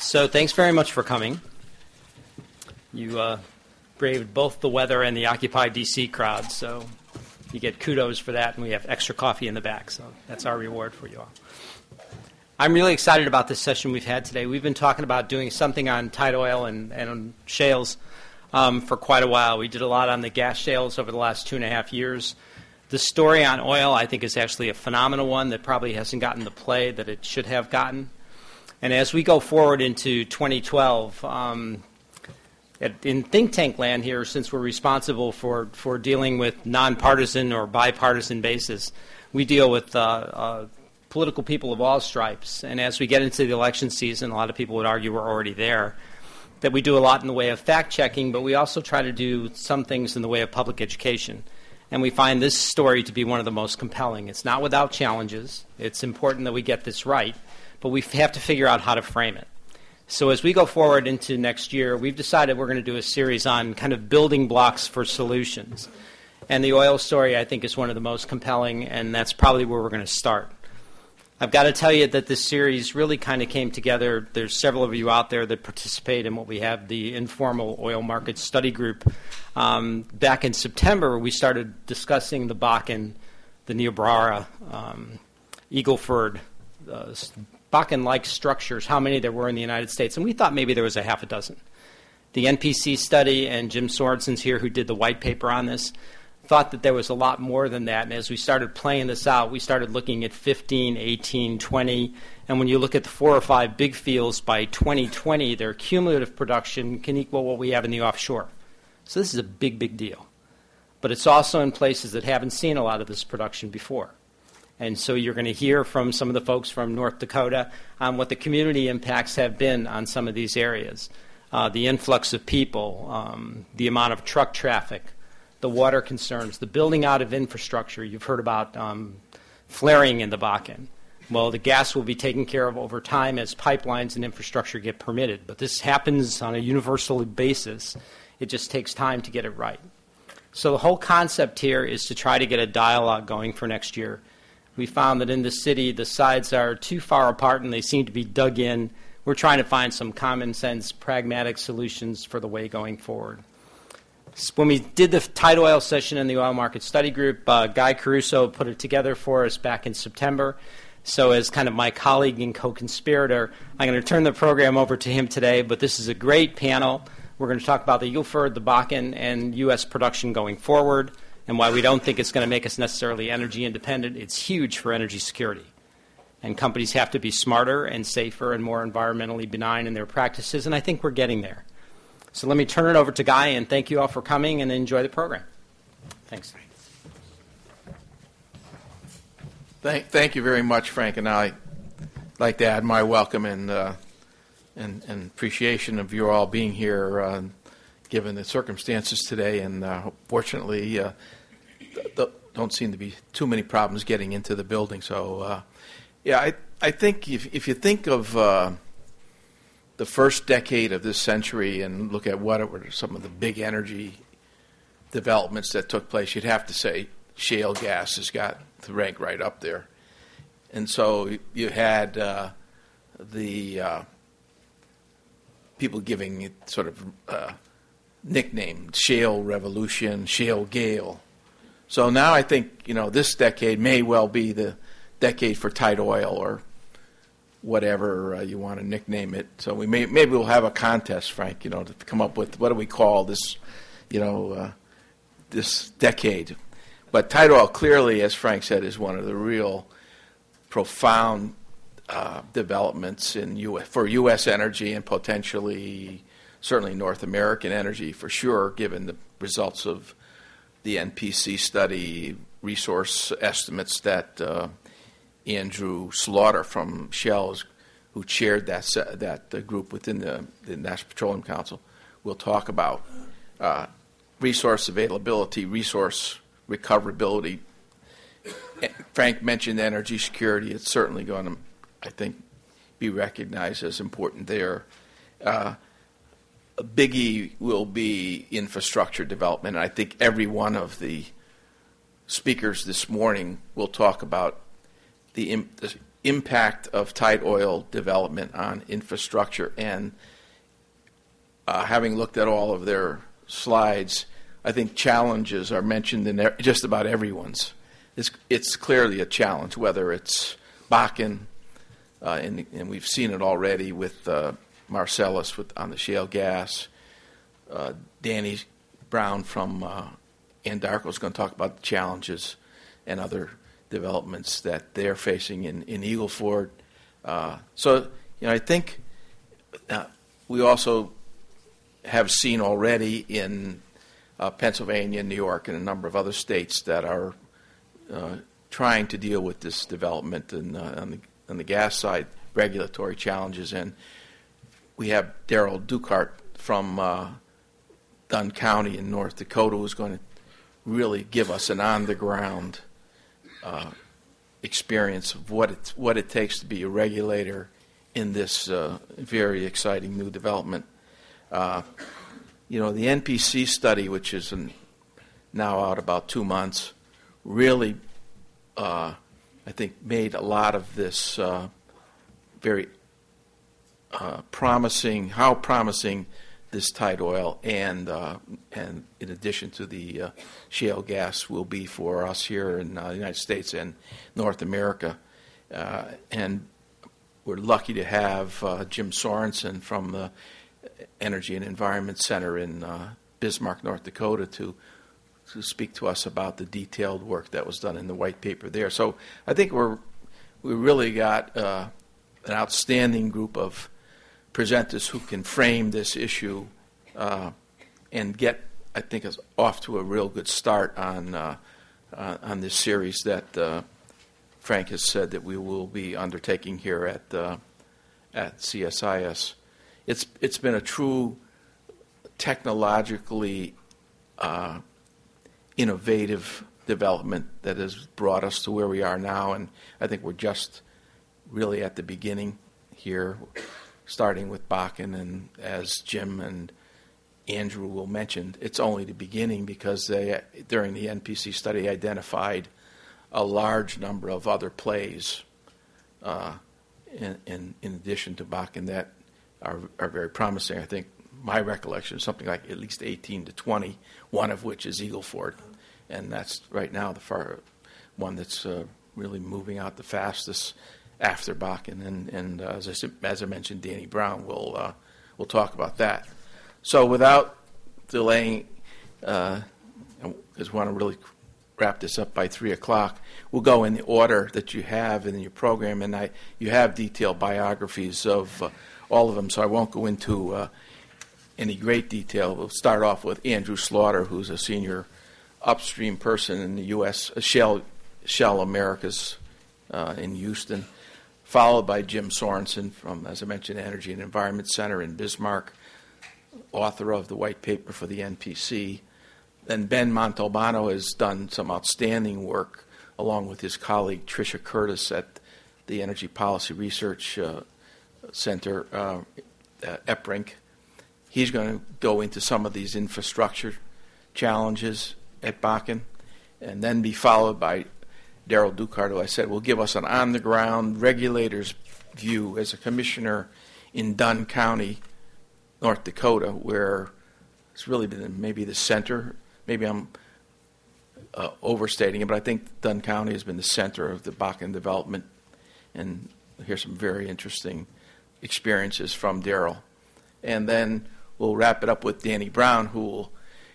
So thanks very much for coming. You braved both the weather and the Occupy DC crowd, so you get kudos for that, and we have extra coffee in the back, so that's our reward for you all. I'm really excited about this session we've had today. We've been talking about doing something on tight oil and on shales for quite a while. We did a lot on the gas shales over the last 2.5 years. The story on oil, I think, is actually a phenomenal one that probably hasn't gotten the play that it should have gotten. And as we go forward into 2012, in think tank land here, since we're responsible for dealing with nonpartisan or bipartisan basis, we deal with political people of all stripes. And as we get into the election season, a lot of people would argue we're already there, that we do a lot in the way of fact-checking, but we also try to do some things in the way of public education. And we find this story to be one of the most compelling. It's not without challenges. It's important that we get this right, but we have to figure out how to frame it. So as we go forward into next year, we've decided we're going to do a series on kind of building blocks for solutions. And the oil story, I think, is one of the most compelling, and that's probably where we're going to start. I've got to tell you that this series really kind of came together. There's several of you out there that participate in what we have, the Informal Oil Market Study Group. Back in September, we started discussing the Bakken, the Niobrara, Eagle Ford, Bakken-like structures, how many there were in the United States, and we thought maybe there was a half a dozen. The NPC study, and Jim Sorensen's here who did the white paper on this, thought that there was a lot more than that, and as we started playing this out, we started looking at 15, 18, 20, and when you look at the 4 or 5 big fields, by 2020, their cumulative production can equal what we have in the offshore. So this is a big, big deal. But it's also in places that haven't seen a lot of this production before. And so you're going to hear from some of the folks from North Dakota on what the community impacts have been on some of these areas. The influx of people, the amount of truck traffic, the water concerns, the building out of infrastructure. You've heard about flaring in the Bakken. Well, the gas will be taken care of over time as pipelines and infrastructure get permitted. But this happens on a universal basis. It just takes time to get it right. So the whole concept here is to try to get a dialogue going for next year. We found that in the city, the sides are too far apart and they seem to be dug in. We're trying to find some common sense, pragmatic solutions for the way going forward. When we did the tight oil session in the Oil Market Study Group, Guy Caruso put it together for us back in September. So as kind of my colleague and co-conspirator, I'm going to turn the program over to him today, but this is a great panel. We're going to talk about the Eagle Ford, the Bakken, and U.S. production going forward, and why we don't think it's going to make us necessarily energy independent. It's huge for energy security. And companies have to be smarter and safer and more environmentally benign in their practices, and I think we're getting there. So let me turn it over to Guy, and thank you all for coming, and enjoy the program. Thanks. Thank you very much, Frank, and I'd like to add my welcome and appreciation of you all being here, given the circumstances today, and fortunately, don't seem to be too many problems getting into the building. So, I think if you think of the first decade of this century and look at what were some of the big energy developments that took place, you'd have to say shale gas has got to rank right up there. And so you had the people giving it sort of nickname, shale revolution, shale gale. So now I think, this decade may well be the decade for tight oil or whatever you want to nickname it. So maybe we'll have a contest, Frank, to come up with what do we call this, this decade. But tight oil clearly, as Frank said, is one of the real profound developments for U.S. energy and potentially, certainly North American energy for sure, given the results of the NPC study resource estimates that Andrew Slaughter from Shell, who chaired that group within the National Petroleum Council, will talk about resource availability, resource recoverability. Frank mentioned energy security. It's certainly going to, I think, be recognized as important there. A biggie will be infrastructure development. I think every one of the speakers this morning will talk about the impact of tight oil development on infrastructure. And having looked at all of their slides, I think challenges are mentioned in just about everyone's. It's clearly a challenge, whether it's Bakken, and we've seen it already with Marcellus on the shale gas. Danny Brown from Anadarko is going to talk about the challenges and other developments that they're facing in Eagle Ford. So, I think we also have seen already in Pennsylvania, New York, and a number of other states that are trying to deal with this development and on the gas side, regulatory challenges. And we have Daryl Dukart from Dunn County in North Dakota who's going to really give us an on-the-ground experience of what it takes to be a regulator in this very exciting new development. The NPC study, which is now out about 2 months, really, I think, made a lot of this very promising, how promising this tight oil and in addition to the shale gas will be for us here in the United States and North America. And we're lucky to have Jim Sorensen from the Energy and Environment Center in Bismarck, North Dakota, to speak to us about the detailed work that was done in the white paper there. So I think we really got an outstanding group of presenters who can frame this issue and get, I think, us off to a real good start on this series that Frank has said that we will be undertaking here at CSIS. It's been a true technologically innovative development that has brought us to where we are now, and I think we're just really at the beginning here, starting with Bakken, and as Jim and Andrew will mention, it's only the beginning because they, during the NPC study, identified a large number of other plays in addition to Bakken that are very promising. I think my recollection is something like at least 18 to 20, one of which is Eagle Ford, and that's right now the one that's really moving out the fastest after Bakken. And as I mentioned, Danny Brown will talk about that. So without delaying, because we want to really wrap this up by 3 o'clock, we'll go in the order that you have in your program, and you have detailed biographies of all of them, so I won't go into any great detail. We'll start off with Andrew Slaughter, who's a senior upstream person in the U.S. Shell Americas in Houston, followed by Jim Sorensen from, as I mentioned, Energy and Environment Center in Bismarck, author of the white paper for the NPC. Then Ben Montalbano has done some outstanding work along with his colleague Tricia Curtis at the Energy Policy Research Center, EPRINC. He's going to go into some of these infrastructure challenges at Bakken, and then be followed by Daryl Dukart, who I said will give us an on-the-ground regulator's view as a commissioner in Dunn County, North Dakota, where it's really been maybe the center. Maybe I'm overstating it, but I think Dunn County has been the center of the Bakken development, and here's some very interesting experiences from Daryl. And then we'll wrap it up with Danny Brown, who'll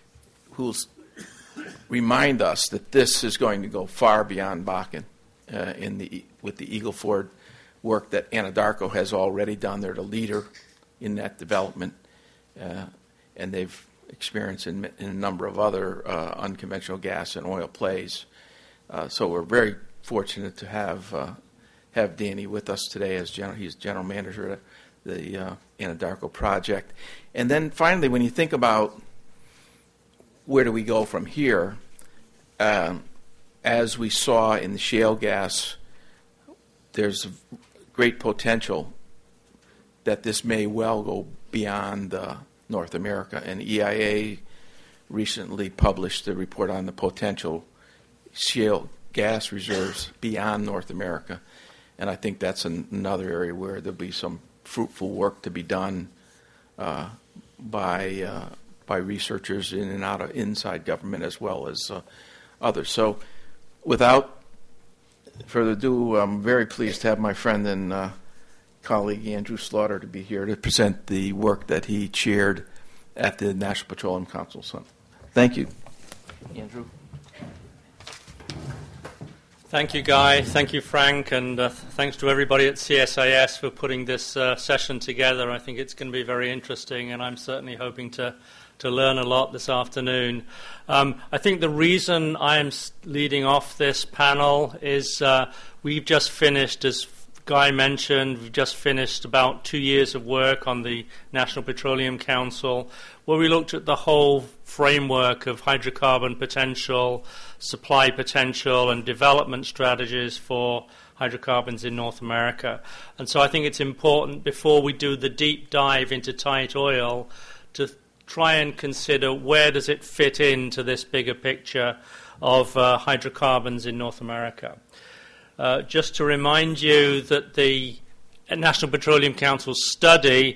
remind us that this is going to go far beyond Bakken with the Eagle Ford work that Anadarko has already done. They're the leader in that development, and they've experienced in a number of other unconventional gas and oil plays. So we're very fortunate to have Danny with us today as he's general manager of the Anadarko project. And then finally, when you think about where do we go from here, as we saw in the shale gas, there's great potential that this may well go beyond North America. And EIA recently published a report on the potential shale gas reserves beyond North America. and I think that's another area where there'll be some fruitful work to be done by researchers in and out of inside government as well as others. So, without further ado, I'm very pleased to have my friend and colleague Andrew Slaughter to be here to present the work that he chaired at the National Petroleum Council. So, thank you, Andrew. Thank you, Guy. Thank you, Frank, and thanks to everybody at CSIS for putting this session together. I think it's going to be very interesting, and I'm certainly hoping to learn a lot this afternoon. I think the reason I'm leading off this panel is we've just finished, as Guy mentioned, we've just finished about 2 years of work on the National Petroleum Council, where we looked at the whole framework of hydrocarbon potential, supply potential, and development strategies for hydrocarbons in North America. And so I think it's important, before we do the deep dive into tight oil, to try and consider where does it fit into this bigger picture of hydrocarbons in North America. Just to remind you that the National Petroleum Council study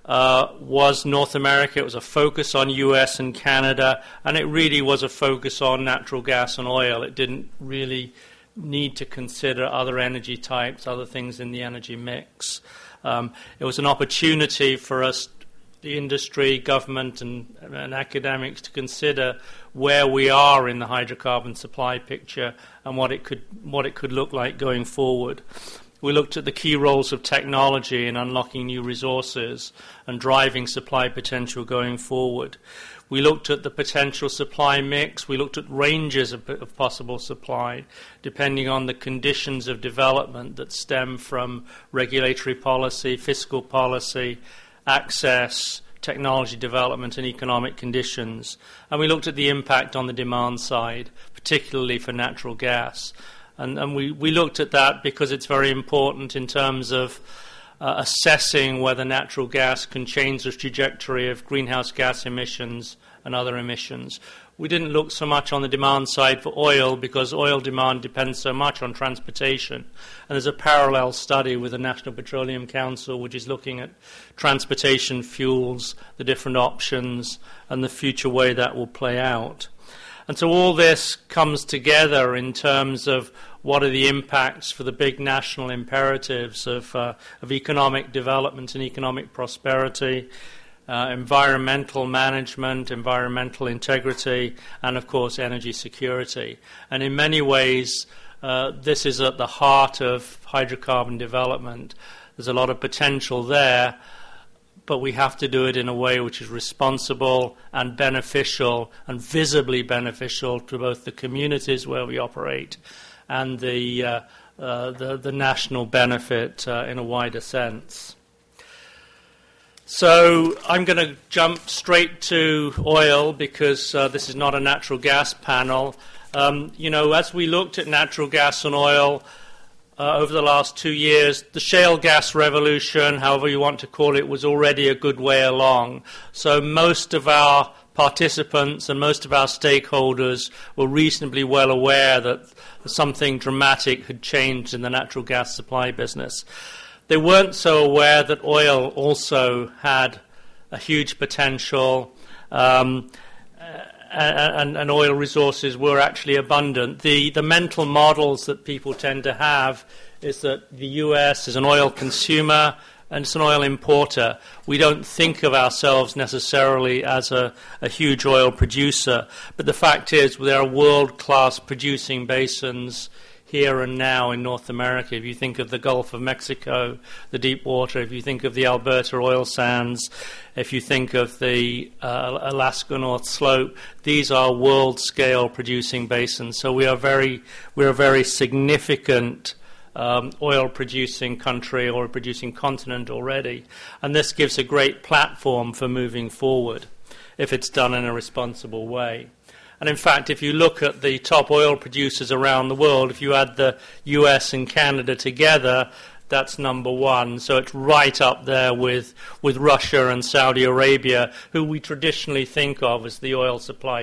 was North America. It was a focus on US and Canada, and it really was a focus on natural gas and oil. It didn't really need to consider other energy types, other things in the energy mix. It was an opportunity for us, the industry, government, and academics, to consider where we are in the hydrocarbon supply picture and what it could look like going forward. We looked at the key roles of technology in unlocking new resources and driving supply potential going forward. We looked at the potential supply mix. We looked at ranges of possible supply, depending on the conditions of development that stem from regulatory policy, fiscal policy, access, technology development, and economic conditions. And we looked at the impact on the demand side, particularly for natural gas. And we looked at that because it's very important in terms of assessing whether natural gas can change the trajectory of greenhouse gas emissions and other emissions. We didn't look so much on the demand side for oil because oil demand depends so much on transportation. And there's a parallel study with the National Petroleum Council which is looking at transportation fuels, the different options, and the future way that will play out. And so all this comes together in terms of what are the impacts for the big national imperatives of economic development and economic prosperity, environmental management, environmental integrity, and of course energy security. And in many ways, this is at the heart of hydrocarbon development. There's a lot of potential there, but we have to do it in a way which is responsible and beneficial and visibly beneficial to both the communities where we operate and the national benefit in a wider sense. So I'm going to jump straight to oil because this is not a natural gas panel. As we looked at natural gas and oil over the last 2 years, the shale gas revolution, however you want to call it, was already a good way along. So most of our participants and most of our stakeholders were reasonably well aware that something dramatic had changed in the natural gas supply business. They weren't so aware that oil also had a huge potential, and oil resources were actually abundant. The mental models that people tend to have is that the U.S. is an oil consumer and it's an oil importer. We don't think of ourselves necessarily as a huge oil producer, but the fact is there are world-class producing basins here and now in North America. If you think of the Gulf of Mexico, the deep water, if you think of the Alberta oil sands, if you think of the Alaska North Slope, these are world-scale producing basins. So we're a very significant oil-producing country or producing continent already. And this gives a great platform for moving forward if it's done in a responsible way. And in fact, if you look at the top oil producers around the world, if you add the US and Canada together, that's number one. So it's right up there with Russia and Saudi Arabia, who we traditionally think of as the oil supply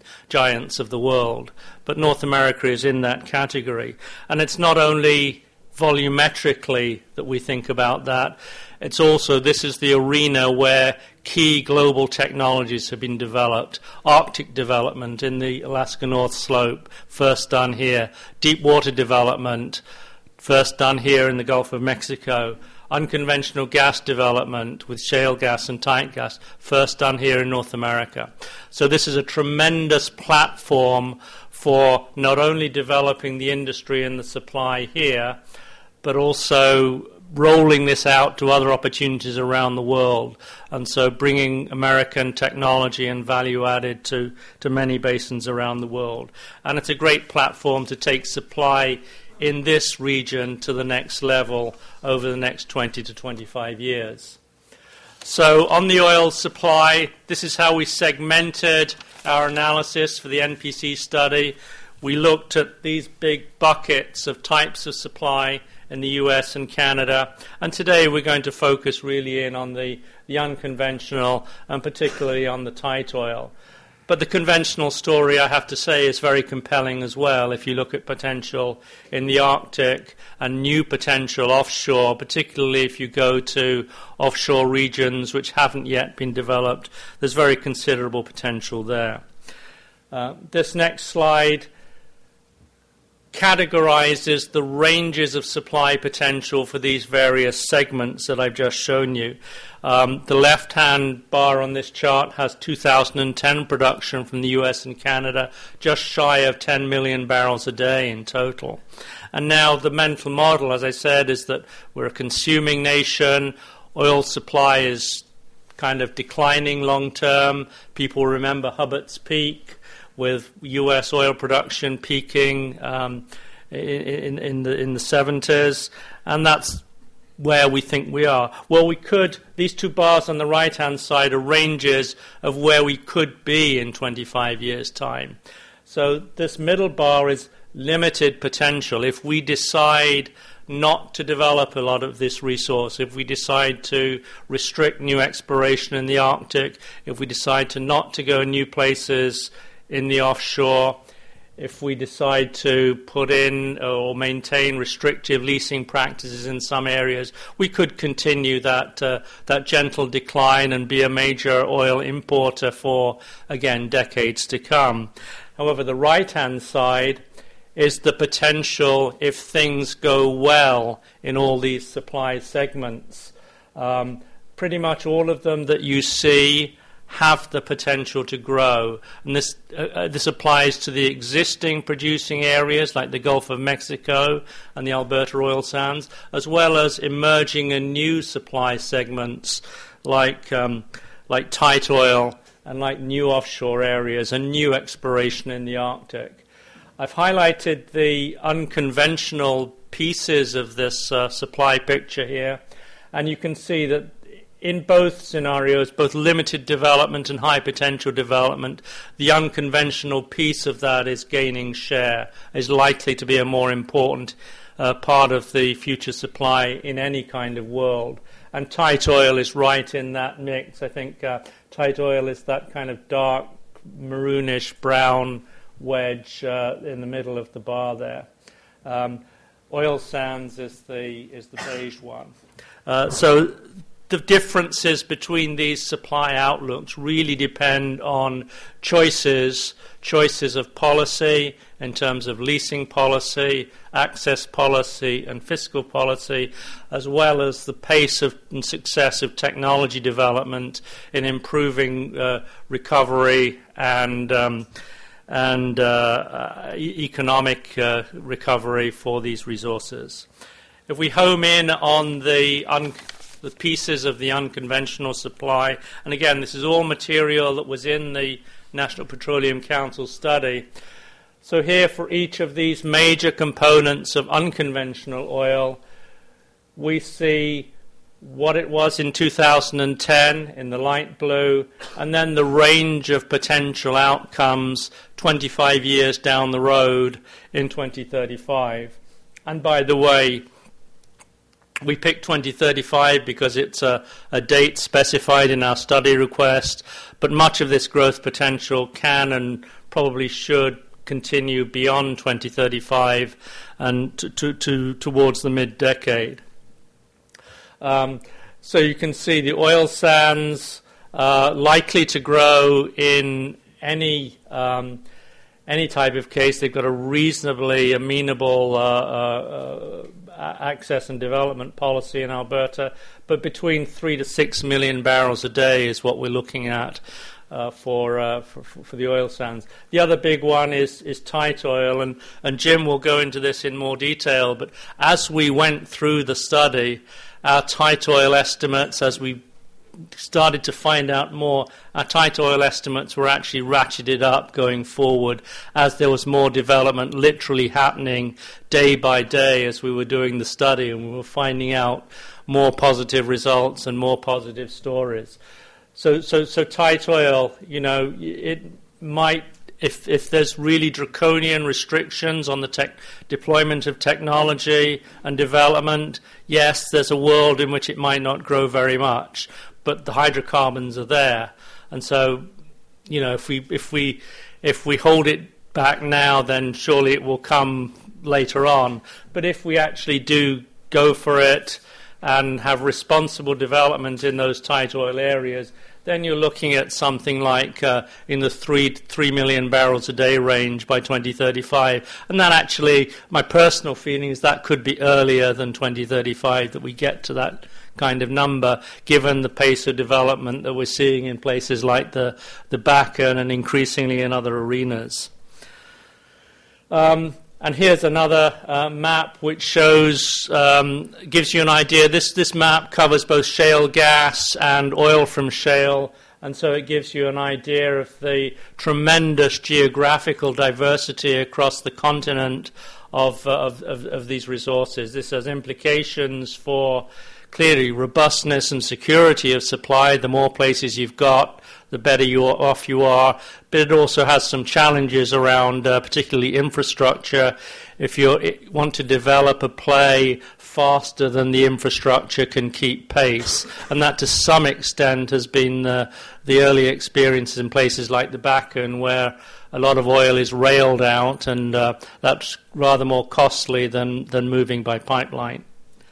giants of the world. But North America is in that category. And it's not only volumetrically that we think about that. It's also, this is the arena where key global technologies have been developed. Arctic development in the Alaska North Slope, first done here. Deep water development, first done here in the Gulf of Mexico. Unconventional gas development with shale gas and tight gas, first done here in North America. So this is a tremendous platform for not only developing the industry and the supply here, but also rolling this out to other opportunities around the world, and so bringing American technology and value added to many basins around the world. And it's a great platform to take supply in this region to the next level over the next 20 to 25 years. So on the oil supply, this is how we segmented our analysis for the NPC study. We looked at these big buckets of types of supply in the US and Canada, and today we're going to focus really in on the unconventional and particularly on the tight oil. But the conventional story, I have to say, is very compelling as well if you look at potential in the Arctic and new potential offshore, particularly if you go to offshore regions which haven't yet been developed. There's very considerable potential there. This next slide categorizes the ranges of supply potential for these various segments that I've just shown you. The left-hand bar on this chart has 2010 production from the US and Canada, just shy of 10 million barrels a day in total. And now the mental model, as I said, is that we're a consuming nation. Oil supply is kind of declining long-term. People remember Hubbert's peak, with U.S. oil production peaking in the 70s, and that's where we think we are. Well, these two bars on the right-hand side are ranges of where we could be in 25 years' time. So this middle bar is limited potential. If we decide not to develop a lot of this resource, if we decide to restrict new exploration in the Arctic, if we decide to not to go new places in the offshore, if we decide to put in or maintain restrictive leasing practices in some areas, we could continue that gentle decline and be a major oil importer for, again, decades to come. However, the right-hand side is the potential if things go well in all these supply segments. Pretty much all of them that you see have the potential to grow. And this applies to the existing producing areas like the Gulf of Mexico and the Alberta oil sands, as well as emerging and new supply segments like tight oil and like new offshore areas and new exploration in the Arctic. I've highlighted the unconventional pieces of this supply picture here, and you can see that in both scenarios, both limited development and high potential development, the unconventional piece of that is gaining share, is likely to be a more important part of the future supply in any kind of world. And tight oil is right in that mix. I think tight oil is that kind of dark maroonish brown wedge in the middle of the bar there. Oil sands is the beige one. So the differences between these supply outlooks really depend on choices of policy in terms of leasing policy, access policy, and fiscal policy, as well as the pace of and success of technology development in improving recovery and economic recovery for these resources. If we home in on the pieces of the unconventional supply, and again, this is all material that was in the National Petroleum Council study. So here, for each of these major components of unconventional oil, we see what it was in 2010 in the light blue, and then the range of potential outcomes 25 years down the road in 2035. And by the way, we picked 2035 because it's a date specified in our study request, but much of this growth potential can and probably should continue beyond 2035 and towards the mid-decade. So you can see the oil sands likely to grow in any type of case. They've got a reasonably amenable access and development policy in Alberta, but between 3 to 6 million barrels a day is what we're looking at for the oil sands. The other big one is tight oil, and Jim will go into this in more detail, but as we went through the study, our tight oil estimates, as we started to find out more, our tight oil estimates were actually ratcheted up going forward as there was more development literally happening day by day as we were doing the study, and we were finding out more positive results and more positive stories. So tight oil, it might, if there's really draconian restrictions on the deployment of technology and development, yes, there's a world in which it might not grow very much, but the hydrocarbons are there, and so if we hold it back now, then surely it will come later on. But if we actually do go for it and have responsible development in those tight oil areas, then you're looking at something like in the 3 million barrels a day range by 2035. And that actually, my personal feeling is that could be earlier than 2035 that we get to that kind of number, given the pace of development that we're seeing in places like the Bakken and increasingly in other arenas. And here's another map which shows, gives you an idea. This map covers both shale gas and oil from shale, and so it gives you an idea of the tremendous geographical diversity across the continent of these resources. This has implications for, clearly, robustness and security of supply. The more places you've got, the better off you are. But it also has some challenges around particularly infrastructure. If you want to develop a play faster than the infrastructure can keep pace, and that to some extent has been the early experiences in places like the Bakken, where a lot of oil is railed out, and that's rather more costly than moving by pipeline.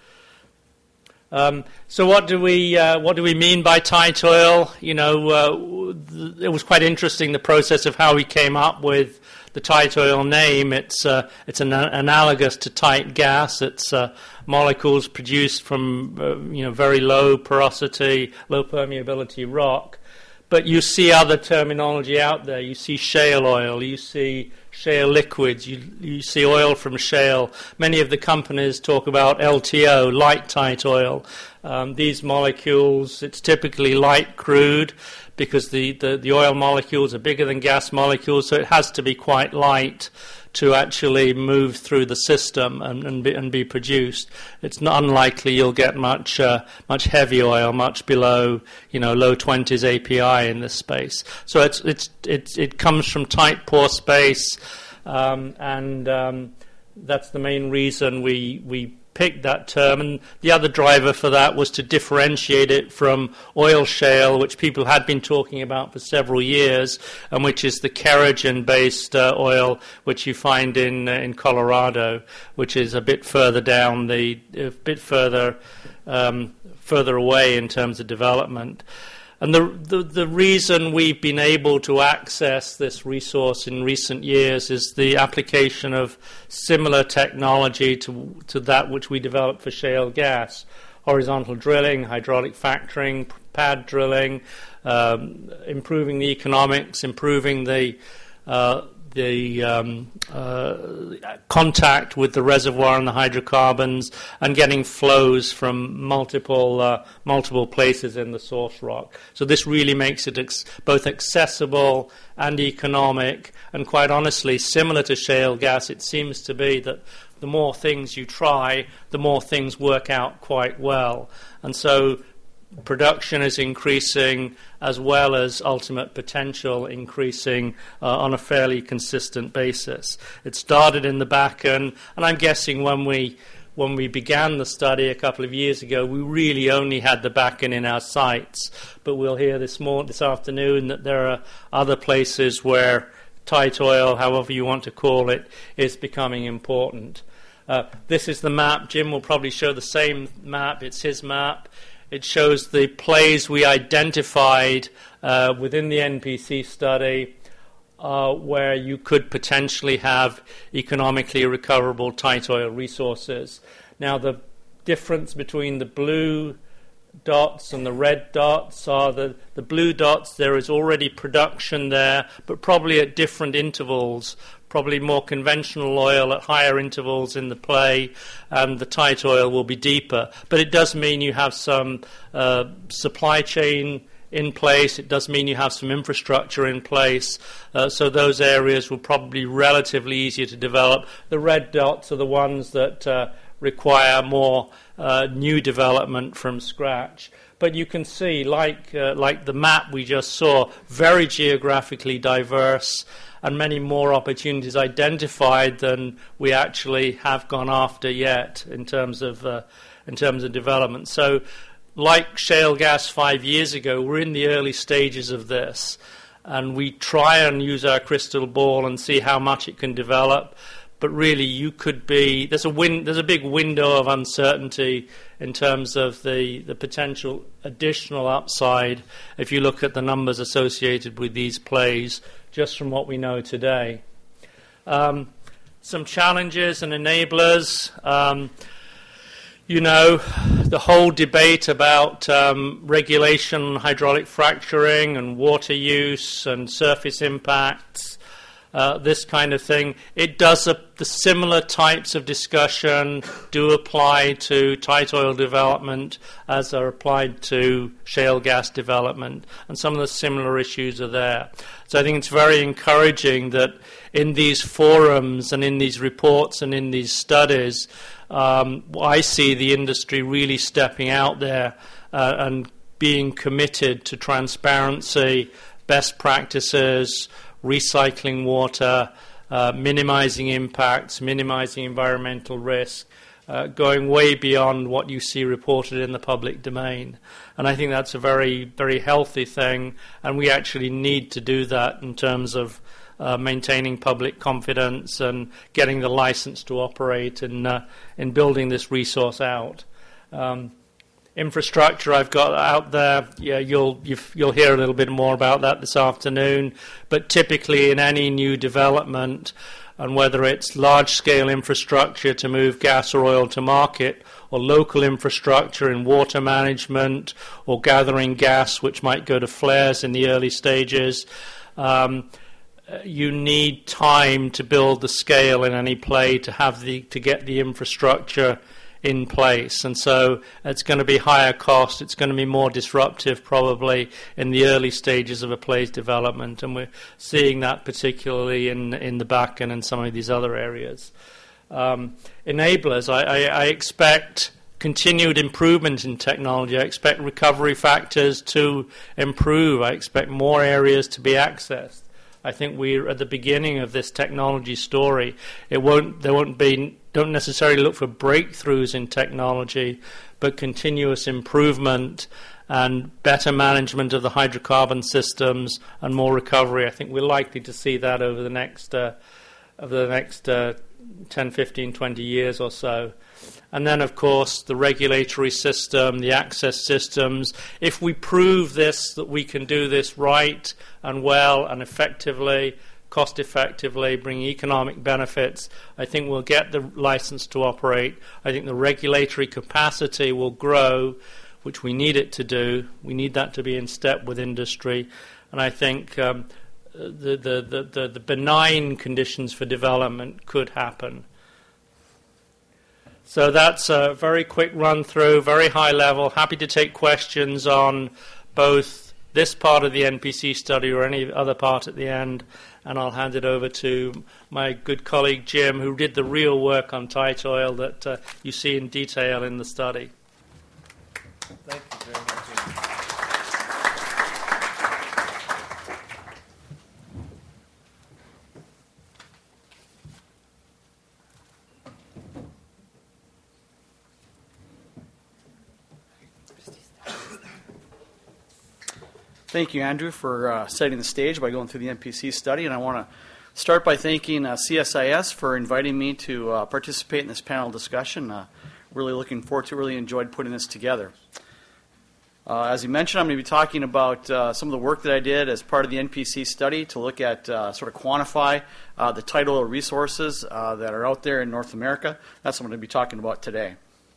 So what do we mean by tight oil? It was quite interesting, the process of how we came up with the tight oil name. It's analogous to tight gas. It's molecules produced from very low porosity, low permeability rock. But you see other terminology out there. You see shale oil. You see shale liquids. You see oil from shale. Many of the companies talk about LTO, light tight oil. These molecules, it's typically light crude because the oil molecules are bigger than gas molecules, so it has to be quite light to actually move through the system and be produced. It's not unlikely you'll get much heavy oil, much below low 20s API in this space. So it comes from tight pore space, and that's the main reason we picked that term. And the other driver for that was to differentiate it from oil shale, which people had been talking about for several years, and which is the Kerogen-based oil, which you find in Colorado, which is a bit further down, further away in terms of development. And the reason we've been able to access this resource in recent years is the application of similar technology to that which we developed for shale gas. Horizontal drilling, hydraulic fracturing, pad drilling, improving the economics, improving the contact with the reservoir and the hydrocarbons, and getting flows from multiple places in the source rock. So this really makes it both accessible and economic, and quite honestly, similar to shale gas, it seems to be that the more things you try, the more things work out quite well. And so production is increasing as well as ultimate potential increasing on a fairly consistent basis. It started in the Bakken, and I'm guessing when we began the study a couple of years ago, we really only had the Bakken in our sights. But we'll hear this afternoon that there are other places where tight oil, however you want to call it, is becoming important. This is the map. Jim will probably show the same map. It's his map. It shows the plays we identified within the NPC study where you could potentially have economically recoverable tight oil resources. Now, the difference between the blue dots and the red dots are the blue dots, there is already production there, but probably at different intervals, probably more conventional oil at higher intervals in the play, and the tight oil will be deeper. But it does mean you have some supply chain in place. It does mean you have some infrastructure in place, so those areas will probably be relatively easier to develop. The red dots are the ones that require more new development from scratch. But you can see, like the map we just saw, very geographically diverse and many more opportunities identified than we actually have gone after yet in terms of development. So, like shale gas 5 years ago, we're in the early stages of this, and we try and use our crystal ball and see how much it can develop. But really, you could be there's a big window of uncertainty in terms of the potential additional upside if you look at the numbers associated with these plays just from what we know today. Some challenges and enablers. The whole debate about regulation, hydraulic fracturing, and water use and surface impacts. This kind of thing. It does the similar types of discussion do apply to tight oil development as are applied to shale gas development, and some of the similar issues are there. So I think it's very encouraging that in these forums and in these reports and in these studies, I see the industry really stepping out there and being committed to transparency, best practices, recycling water, minimizing impacts, minimizing environmental risk, going way beyond what you see reported in the public domain. And I think that's a very, very healthy thing, and we actually need to do that in terms of maintaining public confidence and getting the license to operate in building this resource out. Infrastructure I've got out there, you'll hear a little bit more about that this afternoon, but typically in any new development, and whether it's large-scale infrastructure to move gas or oil to market, or local infrastructure in water management, or gathering gas which might go to flares in the early stages, you need time to build the scale in any play to get the infrastructure in place, and so it's going to be higher cost, it's going to be more disruptive probably in the early stages of a play's development, and we're seeing that particularly in the Bakken and some of these other areas. Enablers, I expect continued improvement in technology. I expect recovery factors to improve. I expect more areas to be accessed. I think we're at the beginning of this technology story. Don't necessarily look for breakthroughs in technology, but continuous improvement and better management of the hydrocarbon systems and more recovery. I think we're likely to see that over the next 10, 15, 20 years or so. And then, of course, the regulatory system, the access systems. If we prove that we can do this right and well and effectively, cost-effectively, bring economic benefits, I think we'll get the license to operate. I think the regulatory capacity will grow, which we need it to do. We need that to be in step with industry. And I think the benign conditions for development could happen. So that's a very quick run-through, very high level. Happy to take questions on both this part of the NPC study or any other part at the end. And I'll hand it over to my good colleague Jim, who did the real work on tight oil that you see in detail in the study. Thank you very much. Thank you, Andrew, for setting the stage by going through the NPC study, and I want to start by thanking CSIS for inviting me to participate in this panel discussion. Really looking forward to it. Really enjoyed putting this together. As you mentioned, I'm going to be talking about some of the work that I did as part of the NPC study to look at sort of quantify the tight oil resources that are out there in North America. That's what I'm going to be talking about today.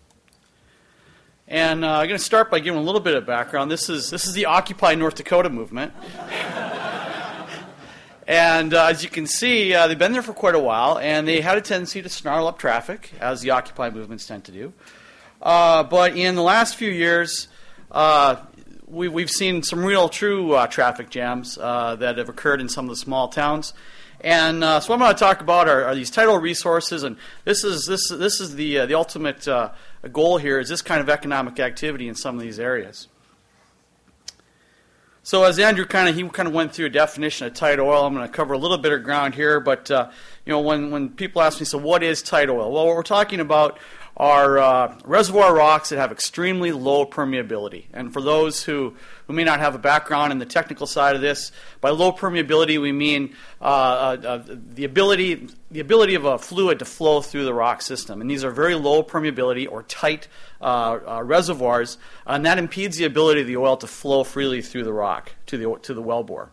And I'm going to start by giving a little bit of background. This is the Occupy North Dakota movement. And as you can see, they've been there for quite a while, and they had a tendency to snarl up traffic, as the Occupy movements tend to do. But in the last few years, we've seen some real, true traffic jams that have occurred in some of the small towns. And so what I'm going to talk about are these tidal resources, and this is the ultimate goal here is this kind of economic activity in some of these areas. So as Andrew kind of went through a definition of tight oil, I'm going to cover a little bit of ground here. But when people ask me, so what is tight oil? Well, what we're talking about are reservoir rocks that have extremely low permeability. And for those who may not have a background in the technical side of this, by low permeability we mean the ability of a fluid to flow through the rock system. And these are very low permeability or tight reservoirs, and that impedes the ability of the oil to flow freely through the rock to the wellbore.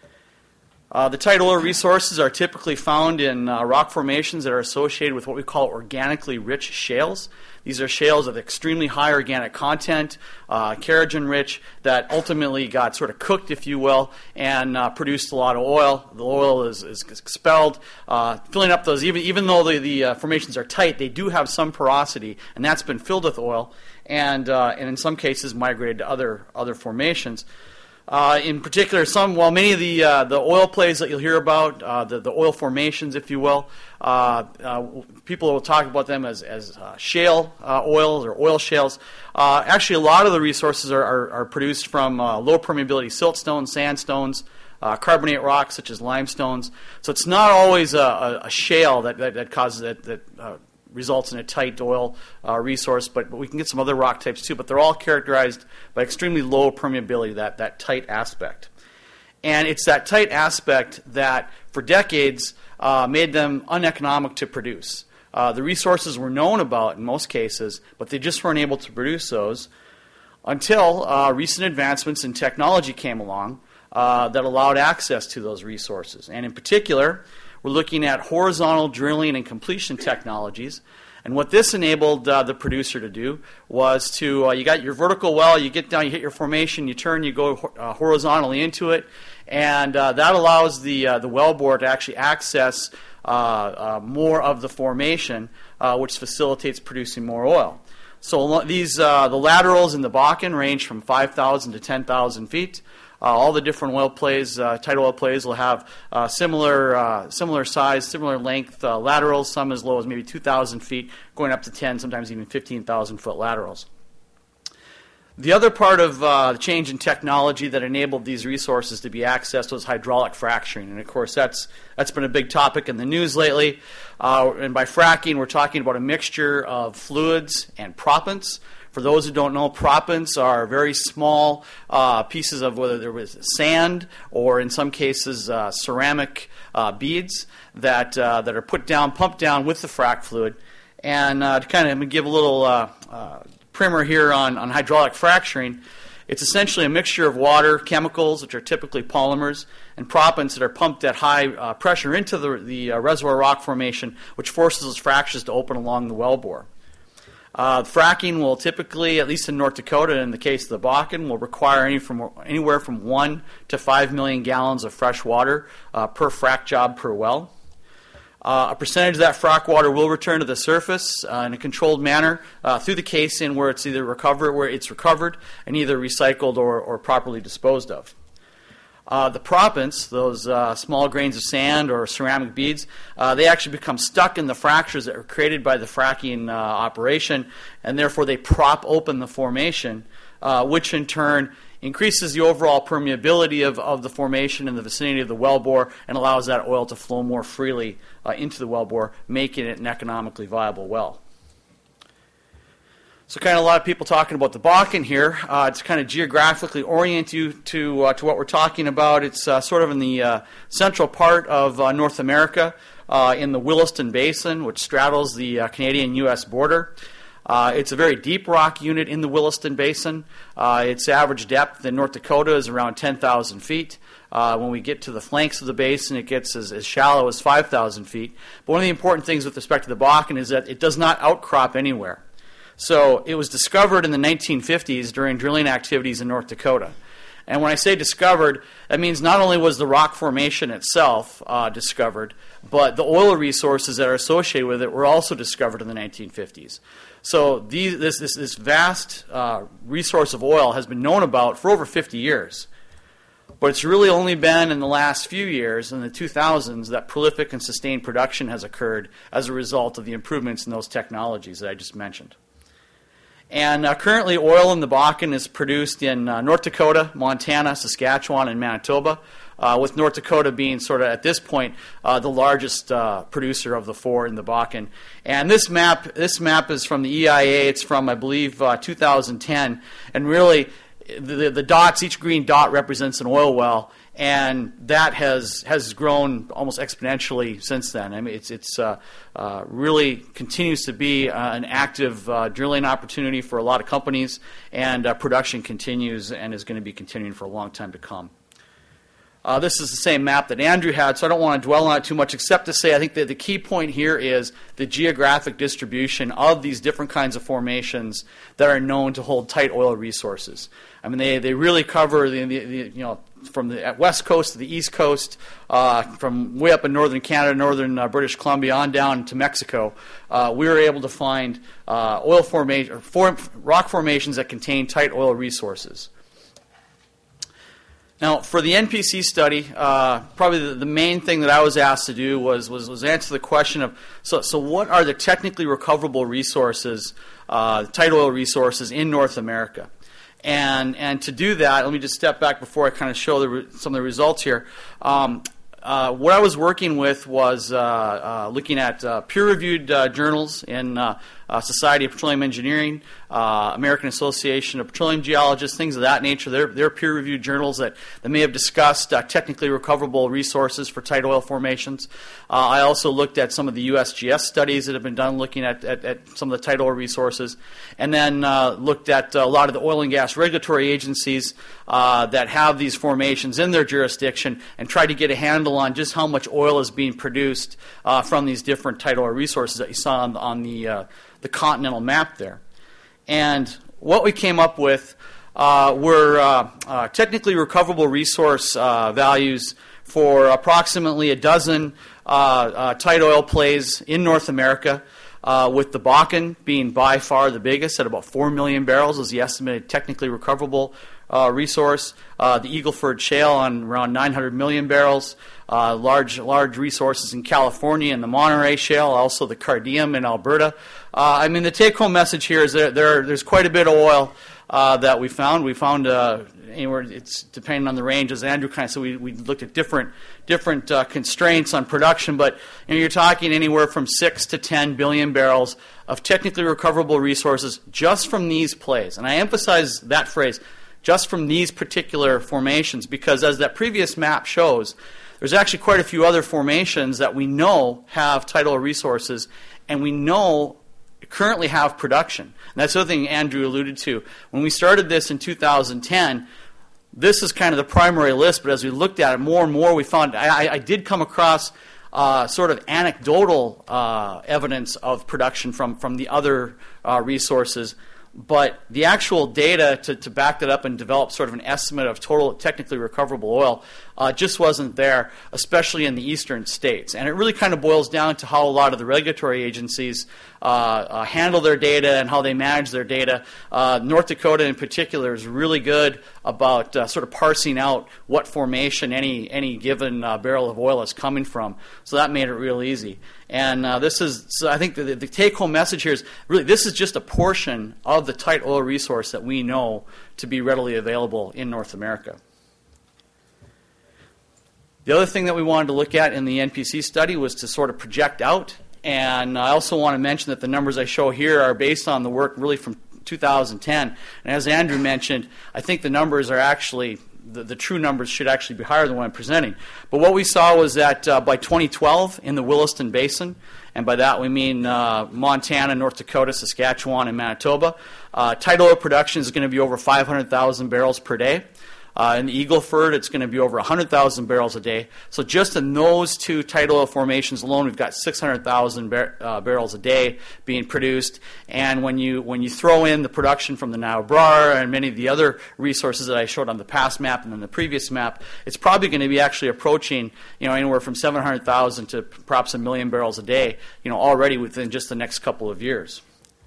The tight oil resources are typically found in rock formations that are associated with what we call organically rich shales. These are shales of extremely high organic content, kerogen rich, that ultimately got sort of cooked, if you will, and produced a lot of oil. The oil is expelled, filling up those. Even though the formations are tight, they do have some porosity, and that's been filled with oil, and in some cases migrated to other formations. In particular, many of the oil plays that you'll hear about, the oil formations, if you will, people will talk about them as shale oils or oil shales. Actually, a lot of the resources are produced from low permeability siltstones, sandstones, carbonate rocks such as limestones. So it's not always a shale that causes that results in a tight oil resource, but we can get some other rock types too, but they're all characterized by extremely low permeability, that tight aspect. And it's that tight aspect that, for decades, made them uneconomic to produce. The resources were known about in most cases, but they just weren't able to produce those until recent advancements in technology came along that allowed access to those resources. And in particular, we're looking at horizontal drilling and completion technologies. And what this enabled the producer to do was to, you got your vertical well, you get down, you hit your formation, you turn, you go horizontally into it, and that allows the wellbore to actually access more of the formation, which facilitates producing more oil. So these the laterals in the Bakken range from 5,000 to 10,000 feet. All the different oil plays, tight oil plays, will have similar size, similar length laterals, some as low as maybe 2,000 feet, going up to 10, sometimes even 15,000 foot laterals. The other part of the change in technology that enabled these resources to be accessed was hydraulic fracturing. And of course, that's been a big topic in the news lately. And by fracking, we're talking about a mixture of fluids and proppants. For those who don't know, proppants are very small pieces of, whether there was sand or in some cases ceramic beads that are pumped down with the frac fluid. And to kind of give a little primer here on hydraulic fracturing, it's essentially a mixture of water, chemicals, which are typically polymers, and proppants that are pumped at high pressure into the reservoir rock formation, which forces those fractures to open along the wellbore. Fracking will typically, at least in North Dakota, in the case of the Bakken, will require anywhere from 1 to 5 million gallons of fresh water per frac job per well. A percentage of that frac water will return to the surface in a controlled manner through the casing where it's recovered and either recycled or properly disposed of. The proppants, those small grains of sand or ceramic beads, they actually become stuck in the fractures that are created by the fracking operation, and therefore they prop open the formation, which in turn increases the overall permeability of the formation in the vicinity of the wellbore and allows that oil to flow more freely into the wellbore, making it an economically viable well. So kind of a lot of people talking about the Bakken here. To kind of geographically orient you to what we're talking about, it's sort of in the central part of North America, in the Williston Basin, which straddles the Canadian-U.S. border. It's a very deep rock unit in the Williston Basin. Its average depth in North Dakota is around 10,000 feet. When we get to the flanks of the basin, it gets as shallow as 5,000 feet. But one of the important things with respect to the Bakken is that it does not outcrop anywhere. So it was discovered in the 1950s during drilling activities in North Dakota. And when I say discovered, that means not only was the rock formation itself discovered, but the oil resources that are associated with it were also discovered in the 1950s. So this vast resource of oil has been known about for over 50 years. But it's really only been in the last few years, in the 2000s, that prolific and sustained production has occurred as a result of the improvements in those technologies that I just mentioned. And currently, oil in the Bakken is produced in North Dakota, Montana, Saskatchewan, and Manitoba, with North Dakota being sort of, at this point, the largest producer of the four in the Bakken. And this map is from the EIA. It's from, I believe, 2010. And really, the dots, each green dot represents an oil well, and that has grown almost exponentially since then. I mean, it's really continues to be an active drilling opportunity for a lot of companies, and production continues and is going to be continuing for a long time to come. This is the same map that Andrew had, so I don't want to dwell on it too much, except to say I think that the key point here is the geographic distribution of these different kinds of formations that are known to hold tight oil resources. I mean, they really cover from the west coast to the east coast, from way up in northern Canada, northern British Columbia, on down to Mexico. We were able to find rock formations that contain tight oil resources. Now, for the NPC study, probably the main thing that I was asked to do was answer the question of, so what are the technically recoverable resources, tight oil resources in North America? And to do that, let me just step back before I kind of show some of the results here. What I was working with was looking at peer-reviewed journals in Society of Petroleum Engineering, American Association of Petroleum Geologists, things of that nature. They're peer-reviewed journals that may have discussed technically recoverable resources for tight oil formations. I also looked at some of the USGS studies that have been done looking at some of the tight oil resources, and then looked at a lot of the oil and gas regulatory agencies that have these formations in their jurisdiction, and tried to get a handle on just how much oil is being produced from these different tight oil resources that you saw on the continental map there. And what we came up with were technically recoverable resource values for approximately a dozen tight oil plays in North America, with the Bakken being by far the biggest at about 4 million barrels is the estimated technically recoverable resource. The Eagle Ford Shale on around 900 million barrels. Large resources in California and the Monterey Shale, also the Cardium in Alberta. I mean, the take-home message here is that there's quite a bit of oil that we found. We found anywhere, it's depending on the range, as Andrew kind of said, we looked at different constraints on production, but you're talking anywhere from 6 to 10 billion barrels of technically recoverable resources just from these plays. And I emphasize that phrase, just from these particular formations, because as that previous map shows, there's actually quite a few other formations that we know have tight oil resources, and we know currently have production. And that's the other thing Andrew alluded to. When we started this in 2010, this is kind of the primary list, but as we looked at it more and more, we found I did come across sort of anecdotal evidence of production from the other resources. But the actual data to back that up and develop sort of an estimate of total technically recoverable oil just wasn't there, especially in the eastern states. And it really kind of boils down to how a lot of the regulatory agencies handle their data and how they manage their data. North Dakota in particular is really good about sort of parsing out what formation any given barrel of oil is coming from. So that made it real easy. And so I think the take-home message here is really this is just a portion of the tight oil resource that we know to be readily available in North America. The other thing that we wanted to look at in the NPC study was to sort of project out. And I also want to mention that the numbers I show here are based on the work really from 2010. And as Andrew mentioned, I think the numbers are actually, the true numbers should actually be higher than what I'm presenting. But what we saw was that by 2012 in the Williston Basin, and by that we mean Montana, North Dakota, Saskatchewan, and Manitoba, tight oil production is going to be over 500,000 barrels per day. In the Eagle Ford, it's going to be over 100,000 barrels a day. So just in those two tight oil formations alone, we've got 600,000 barrels a day being produced. And when you throw in the production from the Niobrara and many of the other resources that I showed on the past map and then the previous map, it's probably going to be actually approaching, anywhere from 700,000 to perhaps 1 million barrels a day, already within just the next couple of years.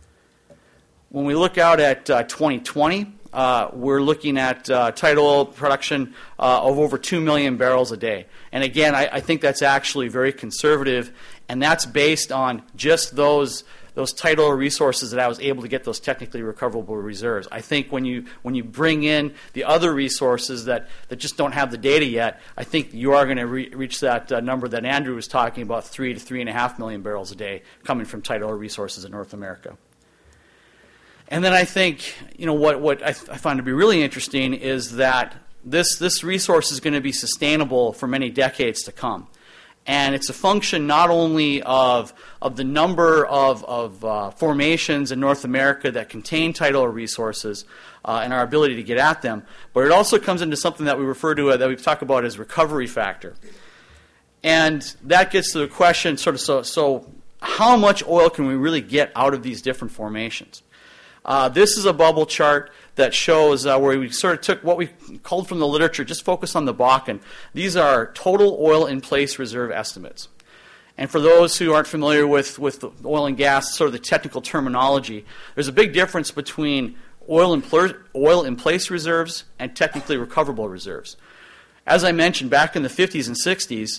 When we look out at 2020, we're looking at tight oil production of over 2 million barrels a day. And again, I think that's actually very conservative, and that's based on just those tight oil resources that I was able to get those technically recoverable reserves. I think when you bring in the other resources that just don't have the data yet, I think you are going to reach that number that Andrew was talking about, 3 to 3.5 million barrels a day coming from tight oil resources in North America. And then I think, what I find to be really interesting is that this resource is going to be sustainable for many decades to come. And it's a function not only of the number of formations in North America that contain tight oil resources and our ability to get at them, but it also comes into something that we refer to, that we talk about as recovery factor. And that gets to the question, so how much oil can we really get out of these different formations? This is a bubble chart that shows where we sort of took what we culled from the literature, just focus on the Bakken. These are total oil in place reserve estimates. And for those who aren't familiar with oil and gas, sort of the technical terminology, there's a big difference between oil in place reserves and technically recoverable reserves. As I mentioned, back in the 50s and 60s,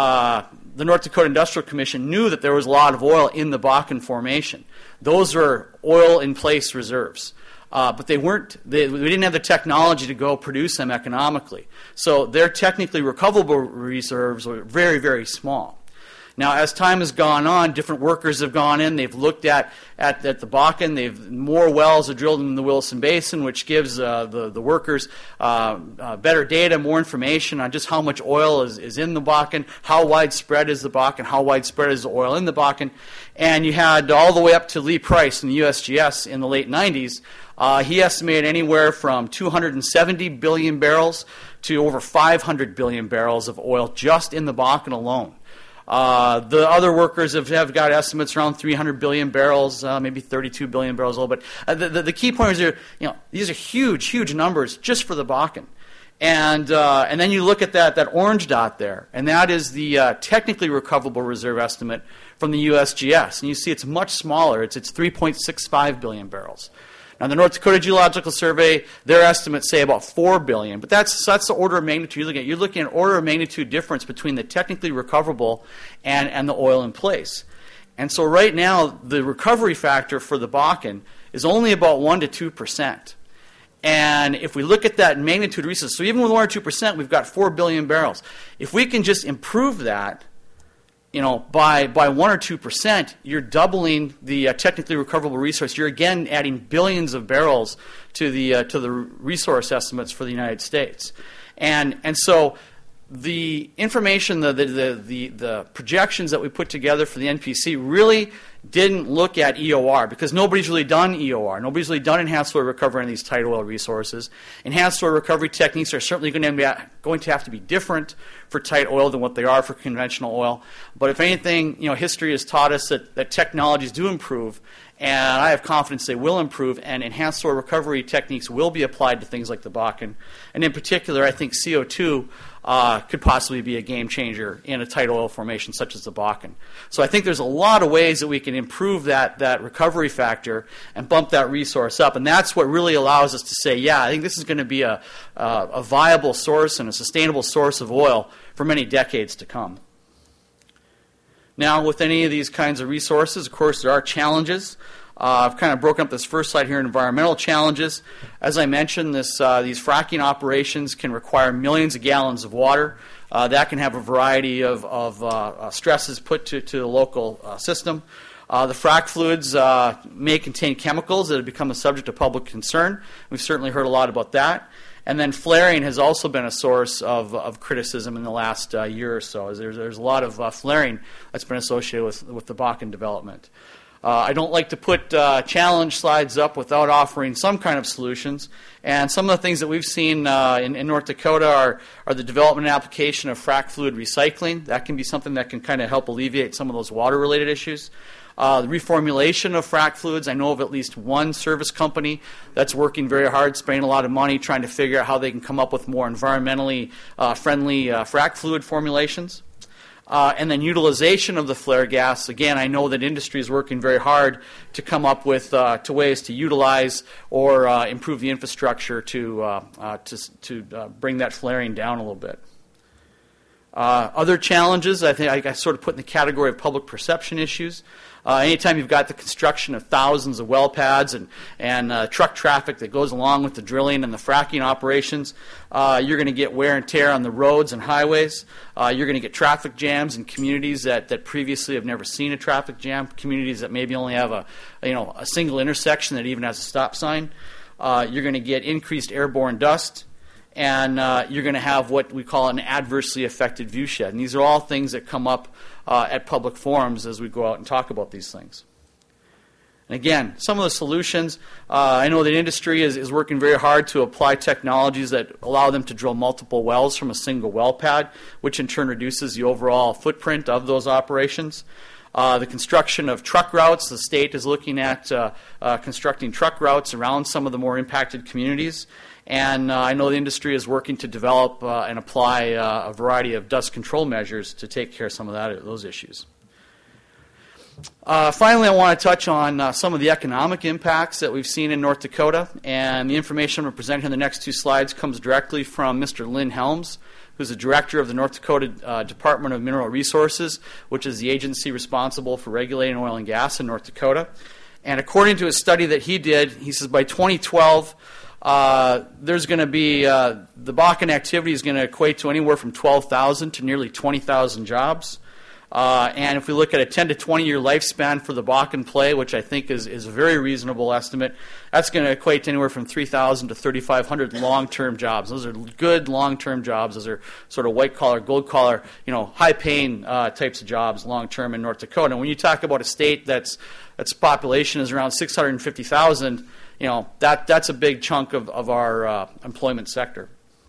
the North Dakota Industrial Commission knew that there was a lot of oil in the Bakken formation. Those are oil in place reserves. But we didn't have the technology to go produce them economically. So their technically recoverable reserves were very, very small. Now, as time has gone on, different workers have gone in. They've looked at the Bakken. More wells are drilled in the Williston Basin, which gives the workers better data, more information on just how much oil is in the Bakken, how widespread is the Bakken, how widespread is the oil in the Bakken. And you had all the way up to Lee Price in the USGS in the late 90s. He estimated anywhere from 270 billion barrels to over 500 billion barrels of oil just in the Bakken alone. The other workers have got estimates around 300 billion barrels, maybe 32 billion barrels oil. But the key point is, these are huge, huge numbers just for the Bakken. And then you look at that orange dot there, and that is the technically recoverable reserve estimate from the USGS. And you see it's much smaller. It's 3.65 billion barrels. Now, the North Dakota Geological Survey, their estimates say about 4 billion, but that's the order of magnitude you're looking at. You're looking at order of magnitude difference between the technically recoverable and the oil in place. And so right now, the recovery factor for the Bakken is only about 1 to 2%. And if we look at that magnitude resource, so even with 1 or 2%, we've got 4 billion barrels. If we can just improve that, by 1 or 2%, you're doubling the technically recoverable resource. You're again adding billions of barrels to the resource estimates for the United States, and so the information, the projections that we put together for the NPC really didn't look at EOR because nobody's really done EOR. Nobody's really done enhanced oil recovery on these tight oil resources. Enhanced oil recovery techniques are certainly going to have to be different for tight oil than what they are for conventional oil. But if anything, history has taught us that technologies do improve, and I have confidence they will improve, and enhanced oil recovery techniques will be applied to things like the Bakken. And in particular, I think CO2 could possibly be a game changer in a tight oil formation such as the Bakken. So I think there's a lot of ways that we can improve that recovery factor and bump that resource up, and that's what really allows us to say, I think this is going to be a viable source and a sustainable source of oil for many decades to come. Now, with any of these kinds of resources, of course, there are challenges. I've kind of broken up this first slide here in environmental challenges. As I mentioned, these fracking operations can require millions of gallons of water. That can have a variety of stresses put to the local system. The frac fluids may contain chemicals that have become a subject of public concern. We've certainly heard a lot about that. And then flaring has also been a source of criticism in the last year or so. There's a lot of flaring that's been associated with the Bakken development. I don't like to put challenge slides up without offering some kind of solutions. And some of the things that we've seen in North Dakota are the development and application of frac fluid recycling. That can be something that can kind of help alleviate some of those water-related issues. The reformulation of frac fluids. I know of at least one service company that's working very hard, spending a lot of money trying to figure out how they can come up with more environmentally friendly frac fluid formulations. And then utilization of the flare gas. Again, I know that industry is working very hard to come up with to ways to utilize or improve the infrastructure to bring that flaring down a little bit. Other challenges, I think I sort of put in the category of public perception issues. Anytime you've got the construction of thousands of well pads and truck traffic that goes along with the drilling and the fracking operations, you're going to get wear and tear on the roads and highways. You're going to get traffic jams in communities that previously have never seen a traffic jam, communities that maybe only have a single intersection that even has a stop sign. You're going to get increased airborne dust. And you're going to have what we call an adversely affected viewshed. And these are all things that come up at public forums as we go out and talk about these things. And again, some of the solutions, I know that industry is working very hard to apply technologies that allow them to drill multiple wells from a single well pad, which in turn reduces the overall footprint of those operations. The construction of truck routes, the state is looking at constructing truck routes around some of the more impacted communities. And I know the industry is working to develop and apply a variety of dust control measures to take care of some of those issues. Finally, I want to touch on some of the economic impacts that we've seen in North Dakota. And the information I'm going to present here in the next two slides comes directly from Mr. Lynn Helms, who's the director of the North Dakota Department of Mineral Resources, which is the agency responsible for regulating oil and gas in North Dakota. And according to a study that he did, he says by 2012, there's going to be the Bakken activity is going to equate to anywhere from 12,000 to nearly 20,000 jobs. And if we look at a 10 to 20 year lifespan for the Bakken play, which I think is a very reasonable estimate, that's going to equate to anywhere from 3,000 to 3,500 long-term jobs. Those are good long-term jobs. Those are sort of white-collar, gold-collar, high-paying types of jobs long-term in North Dakota. And when you talk about a state that's population is around 650,000, that's a big chunk of our employment sector.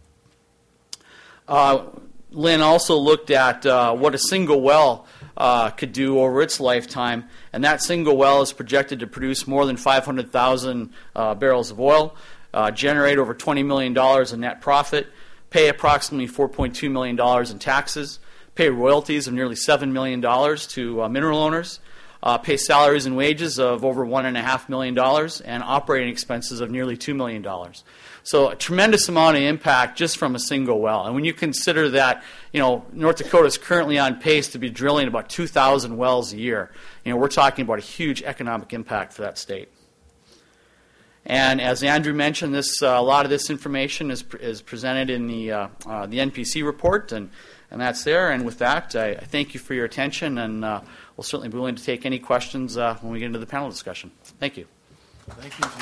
Lynn also looked at what a single well could do over its lifetime, and that single well is projected to produce more than 500,000 barrels of oil, generate over $20 million in net profit, pay approximately $4.2 million in taxes, pay royalties of nearly $7 million to mineral owners, pay salaries and wages of over $1.5 million, and operating expenses of nearly $2 million. So a tremendous amount of impact just from a single well. And when you consider that, North Dakota is currently on pace to be drilling about 2,000 wells a year, we're talking about a huge economic impact for that state. And as Andrew mentioned, a lot of this information is presented in the NPC report, and that's there. And with that, I thank you for your attention, and we'll certainly be willing to take any questions when we get into the panel discussion. Thank you. Thank you.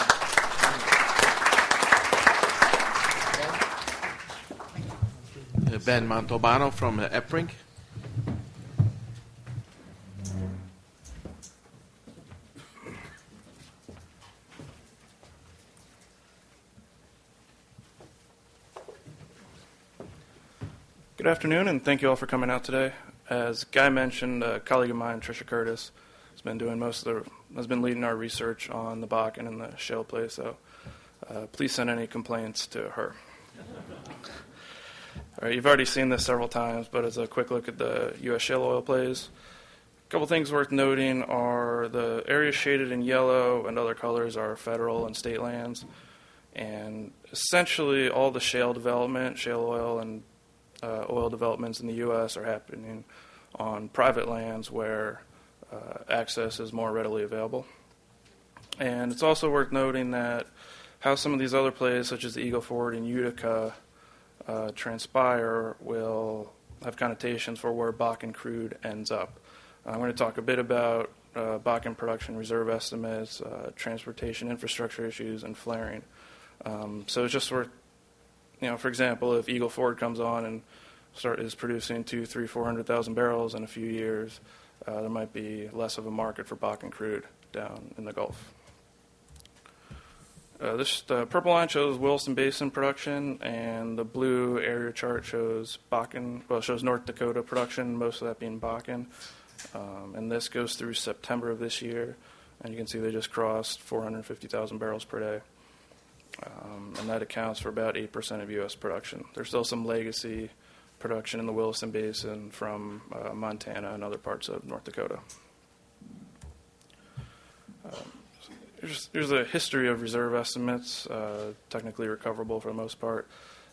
Ben Mantovano from EPRINC. Good afternoon, and thank you all for coming out today. As Guy mentioned, a colleague of mine, Tricia Curtis, has been doing has been leading our research on the Bakken and the shale play. So please send any complaints to her. All right, you've already seen this several times, but as a quick look at the U.S. shale oil plays, a couple things worth noting are the areas shaded in yellow and other colors are federal and state lands, and essentially all the shale development, shale oil and oil developments in the U.S. are happening on private lands where access is more readily available. And it's also worth noting that how some of these other plays, such as the Eagle Ford and Utica, transpire will have connotations for where Bakken crude ends up. I'm going to talk a bit about Bakken production reserve estimates, transportation infrastructure issues, and flaring. So it's just worth, for example, if Eagle Ford comes on and is producing 400,000 barrels in a few years, there might be less of a market for Bakken crude down in the Gulf. The purple line shows Williston Basin production, and the blue area chart shows shows North Dakota production, most of that being Bakken. And this goes through September of this year, and you can see they just crossed 450,000 barrels per day. And that accounts for about 8% of U.S. production. There's still some legacy production in the Williston Basin from Montana and other parts of North Dakota. Here's a history of reserve estimates, technically recoverable for the most part.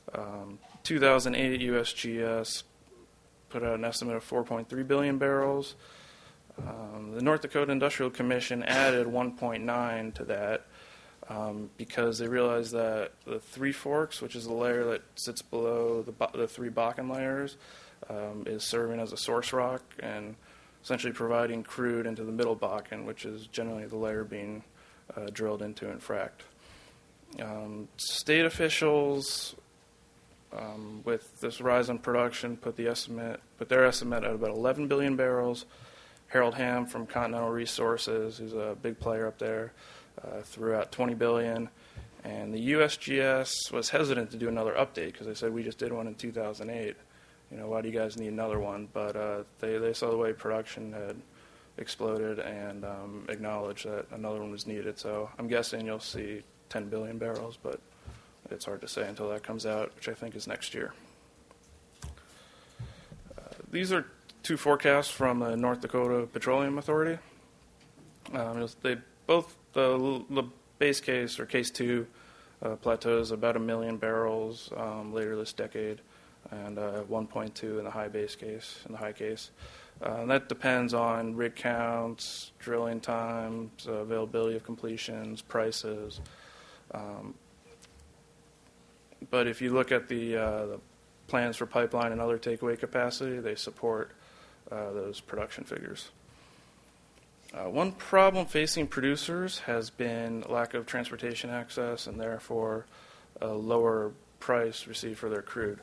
2008 USGS put out an estimate of 4.3 billion barrels. The North Dakota Industrial Commission added 1.9 to that because they realized that the Three Forks, which is the layer that sits below the three Bakken layers, is serving as a source rock and essentially providing crude into the middle Bakken, which is generally the layer being drilled into and fracked. State officials, with this rise in production, put their estimate at about 11 billion barrels. Harold Hamm from Continental Resources, who's a big player up there, threw out 20 billion. And the USGS was hesitant to do another update because they said, we just did one in 2008. Why do you guys need another one? But they saw the way production had exploded and acknowledged that another one was needed. So I'm guessing you'll see 10 billion barrels, but it's hard to say until that comes out, which I think is next year. These are two forecasts from the North Dakota Petroleum Authority. The base case, or case 2, plateaus about 1 million barrels later this decade, and 1.2 in the high case. And that depends on rig counts, drilling times, availability of completions, prices. But if you look at the plans for pipeline and other takeaway capacity, they support those production figures. One problem facing producers has been lack of transportation access and therefore a lower price received for their crude.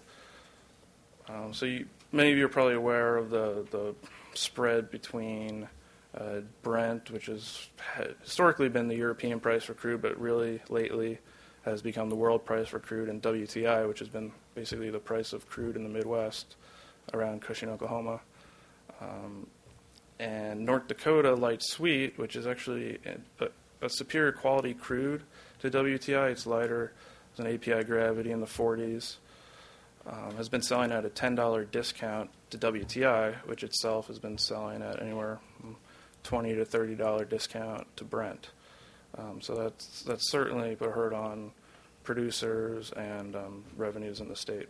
Many of you are probably aware of the spread between Brent, which has historically been the European price for crude, but really lately has become the world price for crude, and WTI, which has been basically the price of crude in the Midwest around Cushing, Oklahoma. And North Dakota Light Sweet, which is actually a superior quality crude to WTI. It's lighter, has an API gravity in the 40s. Has been selling at a $10 discount to WTI, which itself has been selling at anywhere from $20 to $30 discount to Brent. So that's certainly put a hurt on producers and revenues in the state.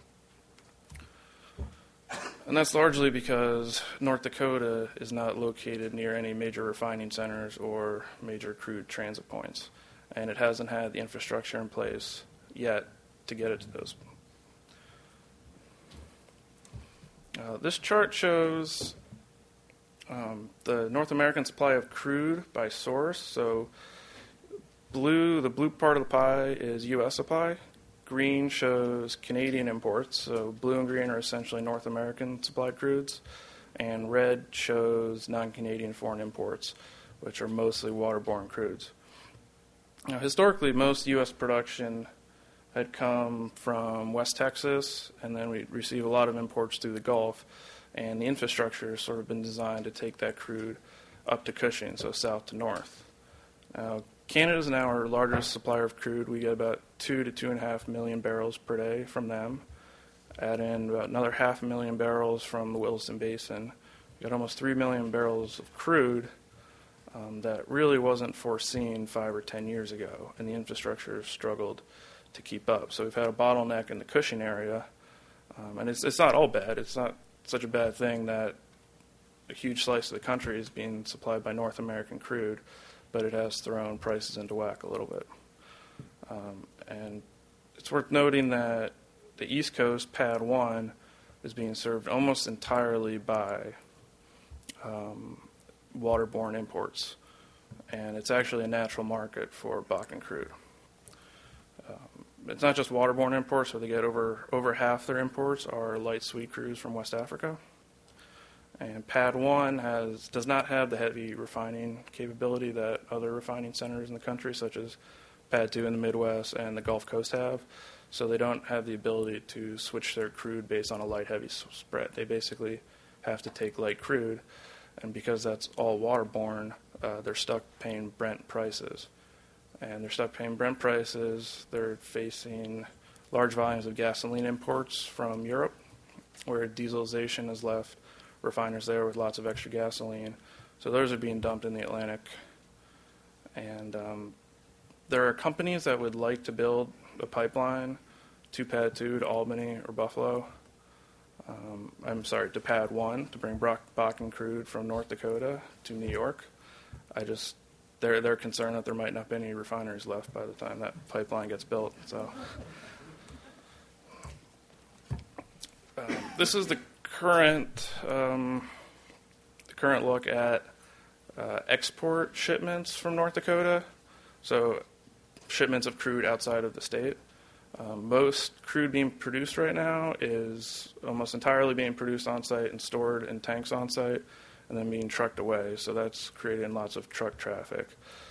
And that's largely because North Dakota is not located near any major refining centers or major crude transit points, and it hasn't had the infrastructure in place yet to get it to those. This chart shows the North American supply of crude by source. So the blue part of the pie is U.S. supply. Green shows Canadian imports. So blue and green are essentially North American supplied crudes. And red shows non-Canadian foreign imports, which are mostly waterborne crudes. Now, historically, most U.S. production had come from West Texas, and then we receive a lot of imports through the Gulf, and the infrastructure has sort of been designed to take that crude up to Cushing, so south to north. Now, Canada is now our largest supplier of crude. We get about 2 to 2.5 million barrels per day from them. Add in about another 500,000 barrels from the Williston Basin. We got almost 3 million barrels of crude that really wasn't foreseen 5 or 10 years ago, and the infrastructure struggled to keep up. So we've had a bottleneck in the Cushing area, and it's not all bad. It's not such a bad thing that a huge slice of the country is being supplied by North American crude, but it has thrown prices into whack a little bit. And it's worth noting that the East Coast, Pad 1, is being served almost entirely by waterborne imports, and it's actually a natural market for Bakken crude. It's not just waterborne imports, so they get over half their imports are light sweet crudes from West Africa. And PADD 1 does not have the heavy refining capability that other refining centers in the country, such as PADD 2 in the Midwest and the Gulf Coast have. So they don't have the ability to switch their crude based on a light-heavy spread. They basically have to take light crude, and because that's all waterborne, they're stuck paying Brent prices. And they're stuck paying Brent prices. They're facing large volumes of gasoline imports from Europe, where dieselization has left refiners there with lots of extra gasoline. So those are being dumped in the Atlantic. And there are companies that would like to build a pipeline to PADD 2 to Albany or Buffalo. To PADD 1 to bring Bakken crude from North Dakota to New York. They're concerned that there might not be any refineries left by the time that pipeline gets built. So this is the current look at export shipments from North Dakota. So shipments of crude outside of the state. Most crude being produced right now is almost entirely being produced on site and stored in tanks on site, and then being trucked away. So that's creating lots of truck traffic.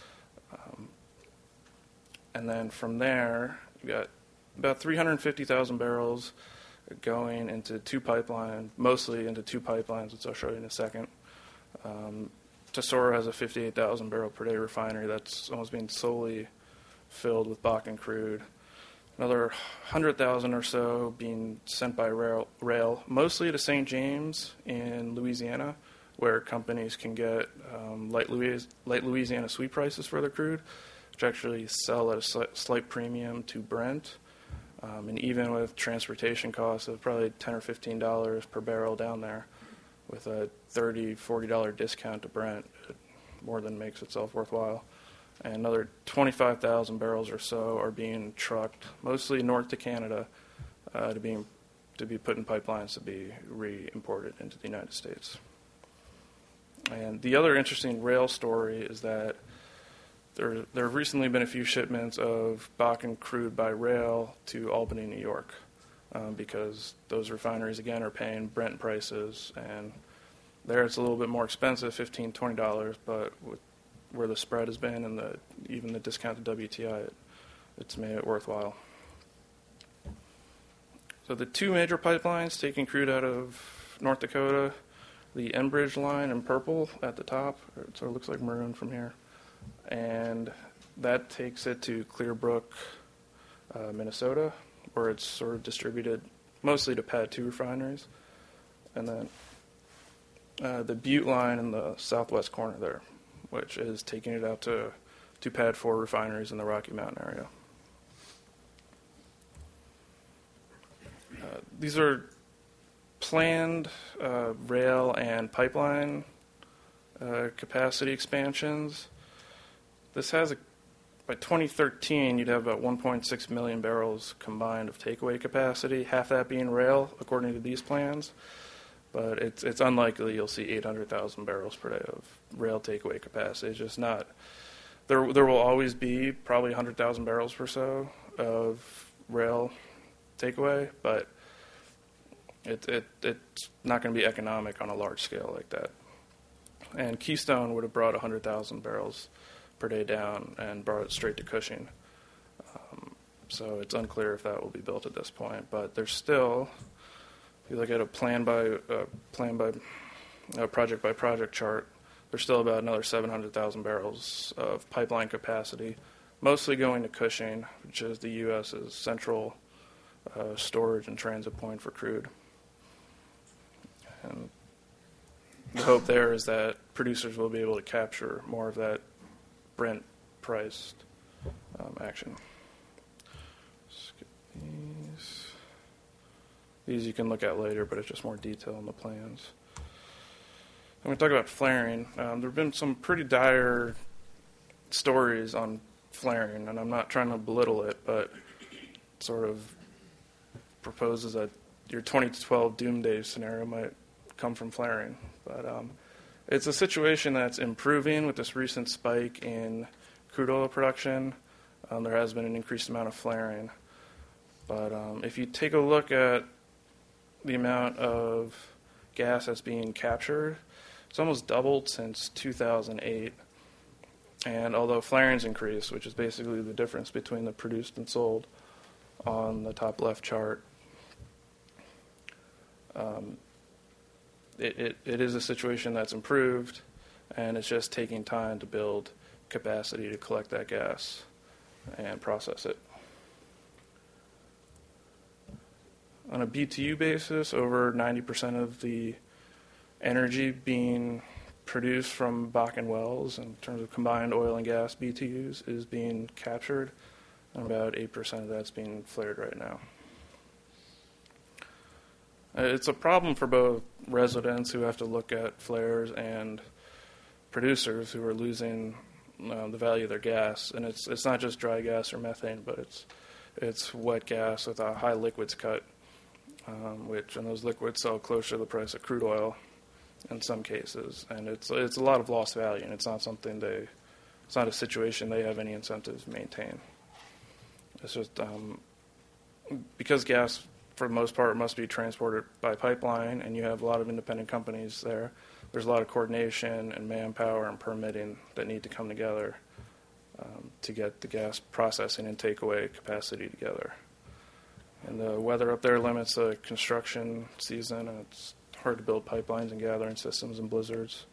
And then from there, you got about 350,000 barrels going into mostly into two pipelines, which I'll show you in a second. Tesoro has a 58,000 barrel per day refinery that's almost being solely filled with Bakken crude. Another 100,000 or so being sent by rail, mostly to St. James in Louisiana, where companies can get light Louisiana sweet prices for their crude, which actually sell at a slight premium to Brent. And even with transportation costs of probably $10 or $15 per barrel down there, with a $30, $40 discount to Brent, it more than makes itself worthwhile. And another 25,000 barrels or so are being trucked, mostly north to Canada, to be put in pipelines to be re-imported into the United States. And the other interesting rail story is that there have recently been a few shipments of Bakken crude by rail to Albany, New York, because those refineries, again, are paying Brent prices, and there it's a little bit more expensive, $15, $20, but with where the spread has been and even the discount to WTI, it's made it worthwhile. So the two major pipelines taking crude out of North Dakota, the Enbridge line in purple at the top, it sort of looks like maroon from here, and that takes it to Clearbrook, Minnesota, where it's sort of distributed mostly to PADD 2 refineries. And then the Butte line in the southwest corner there, which is taking it out to PADD 4 refineries in the Rocky Mountain area. These are planned rail and pipeline capacity expansions. This has by 2013, you'd have about 1.6 million barrels combined of takeaway capacity, half that being rail, according to these plans. But it's unlikely you'll see 800,000 barrels per day of rail takeaway capacity. It's just not. There will always be probably 100,000 barrels or so of rail takeaway, but it's not going to be economic on a large scale like that. And Keystone would have brought 100,000 barrels per day down and brought it straight to Cushing. So it's unclear if that will be built at this point. But there's still, if you look at a project by project chart, there's still about another 700,000 barrels of pipeline capacity, mostly going to Cushing, which is the U.S.'s central storage and transit point for crude. And the hope there is that producers will be able to capture more of that Brent-priced action. Skip these. These you can look at later, but it's just more detail in the plans. I'm going to talk about flaring. There have been some pretty dire stories on flaring, and I'm not trying to belittle it, but it sort of proposes that your 2012 doomsday scenario might come from flaring. But It's a situation that's improving with this recent spike in crude oil production. There has been an increased amount of flaring. But if you take a look at the amount of gas that's being captured, it's almost doubled since 2008. And although flaring's increased, which is basically the difference between the produced and sold on the top left chart, it is a situation that's improved, and it's just taking time to build capacity to collect that gas and process it. On a BTU basis, over 90% of the energy being produced from Bakken wells in terms of combined oil and gas BTUs is being captured, and about 8% of that's being flared right now. It's a problem for both residents who have to look at flares and producers who are losing the value of their gas. And it's not just dry gas or methane, but it's wet gas with a high liquids cut, and those liquids sell closer to the price of crude oil in some cases. And it's a lot of lost value, and it's not something it's not a situation they have any incentive to maintain. It's just because gas, for the most part, must be transported by pipeline, and you have a lot of independent companies there. There's a lot of coordination and manpower and permitting that need to come together to get the gas processing and takeaway capacity together. And the weather up there limits the construction season, and it's hard to build pipelines and gathering systems in blizzards.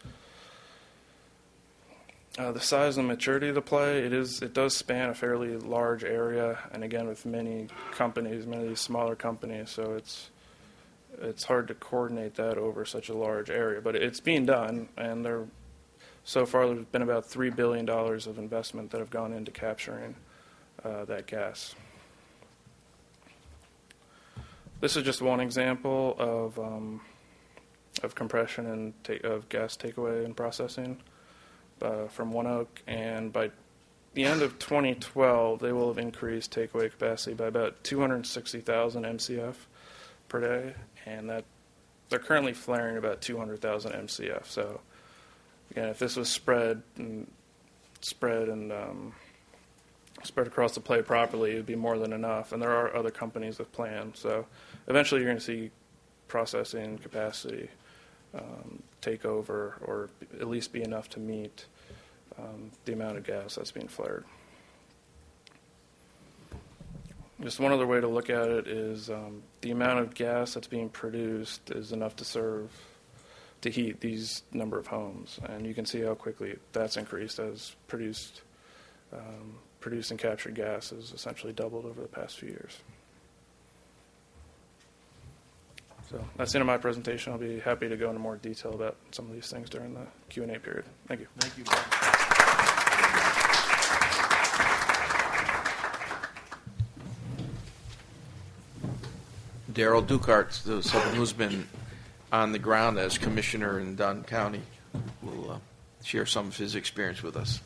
The size and maturity of the play, it does span a fairly large area, and again with many companies, many of these smaller companies, so it's hard to coordinate that over such a large area. But it's being done, and so far there's been about $3 billion of investment that have gone into capturing that gas. This is just one example of compression and of gas takeaway and processing from ONEOK, and by the end of 2012, they will have increased takeaway capacity by about 260,000 MCF per day, and that they're currently flaring about 200,000 MCF. So, again, if this was spread across the play properly, it would be more than enough. And there are other companies with plans. So, eventually, you're going to see processing capacity take over, or at least be enough to meet the amount of gas that's being flared. Just one other way to look at it is the amount of gas that's being produced is enough to heat these number of homes, and you can see how quickly that's increased as produced and captured gas has essentially doubled over the past few years. So that's the end of my presentation. I'll be happy to go into more detail about some of these things during the Q&A period. Thank you. Thank you. Daryl Dukart, someone who's been on the ground as commissioner in Dunn County, will share some of his experience with us.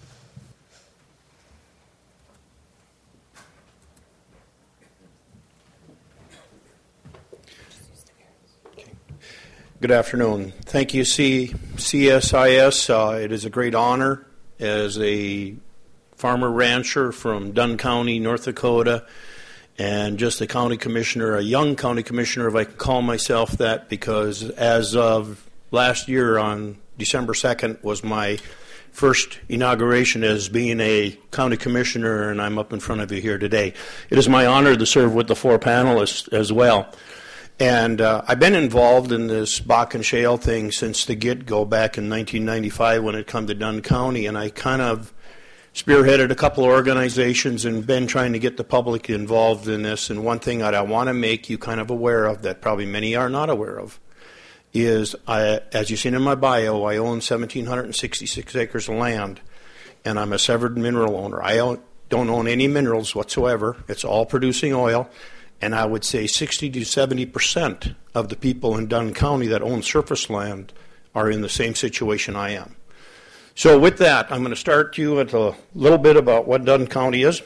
Good afternoon. Thank you, CSIS. It is a great honor as a farmer rancher from Dunn County, North Dakota, and just a county commissioner, a young county commissioner, if I can call myself that, because as of last year on December 2nd was my first inauguration as being a county commissioner, and I'm up in front of you here today. It is my honor to serve with the four panelists as well. And I've been involved in this Bakken Shale thing since the get-go back in 1995 when it come to Dunn County, and I kind of spearheaded a couple of organizations and been trying to get the public involved in this. And one thing that I want to make you kind of aware of that probably many are not aware of is, as you've seen in my bio, I own 1,766 acres of land, and I'm a severed mineral owner. I don't own any minerals whatsoever. It's all producing oil. And I would say 60 to 70% of the people in Dunn County that own surface land are in the same situation I am. So with that, I'm going to start you with a little bit about what Dunn County is.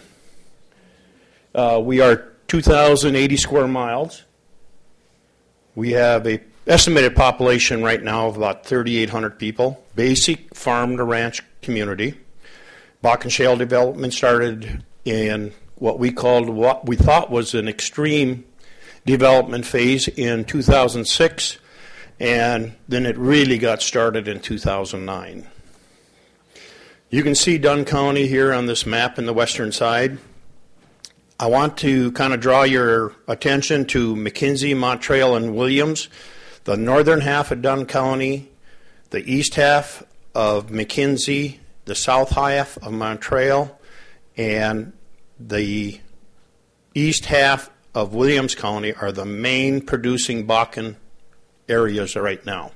We are 2,080 square miles. We have a estimated population right now of about 3,800 people. Basic farm to ranch community. Bakken Shale development started in what we thought was an extreme development phase in 2006, and then it really got started in 2009. You can see Dunn County here on this map in the western side. I want to kind of draw your attention to McKinsey, Montreal, and Williams. The northern half of Dunn County, the east half of McKinsey, the south half of Montreal, and the east half of Williams County are the main producing Bakken areas right now.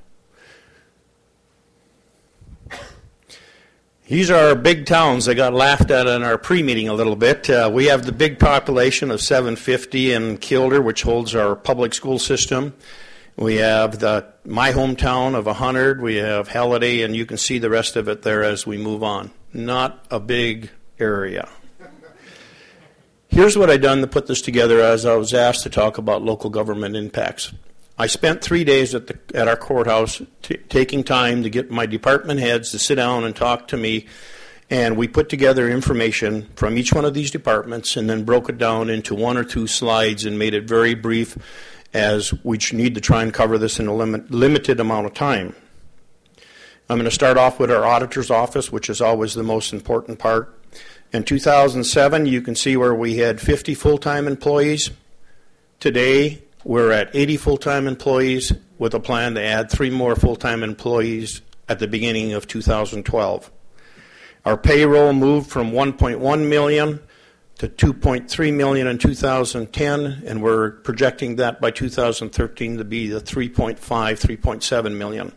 These are our big towns. They got laughed at in our pre-meeting a little bit. We have the big population of 750 in Kilder, which holds our public school system. We have my hometown of 100. We have Halliday, and you can see the rest of it there as we move on. Not a big area. Here's what I done to put this together as I was asked to talk about local government impacts. I spent 3 days at our courthouse taking time to get my department heads to sit down and talk to me, and we put together information from each one of these departments and then broke it down into 1 or 2 slides and made it very brief, as we need to try and cover this in a limited amount of time. I'm going to start off with our auditor's office, which is always the most important part. In 2007, you can see where we had 50 full-time employees. Today, we're at 80 full-time employees with a plan to add 3 more full-time employees at the beginning of 2012. Our payroll moved from $1.1 million to $2.3 million in 2010, and we're projecting that by 2013 to be the $3.7 million.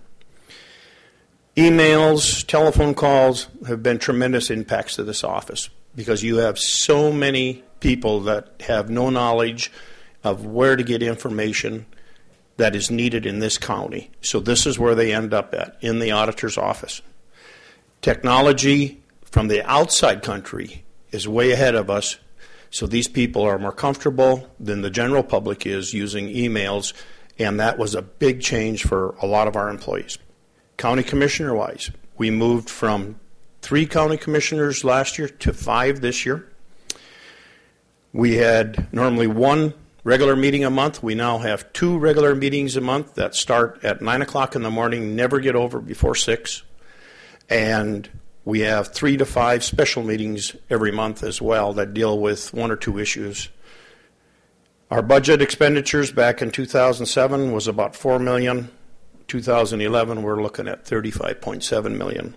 Emails, telephone calls have been tremendous impacts to this office because you have so many people that have no knowledge of where to get information that is needed in this county. So this is where they end up at, in the auditor's office. Technology from the outside country is way ahead of us, so these people are more comfortable than the general public is using emails, and that was a big change for a lot of our employees. County commissioner-wise, we moved from 3 county commissioners last year to 5 this year. We had normally 1 regular meeting a month. We now have 2 regular meetings a month that start at 9 o'clock in the morning, never get over before 6. And we have 3 to 5 special meetings every month as well that deal with 1 or 2 issues. Our budget expenditures back in 2007 was about $4 million. 2011, we're looking at $35.7 million.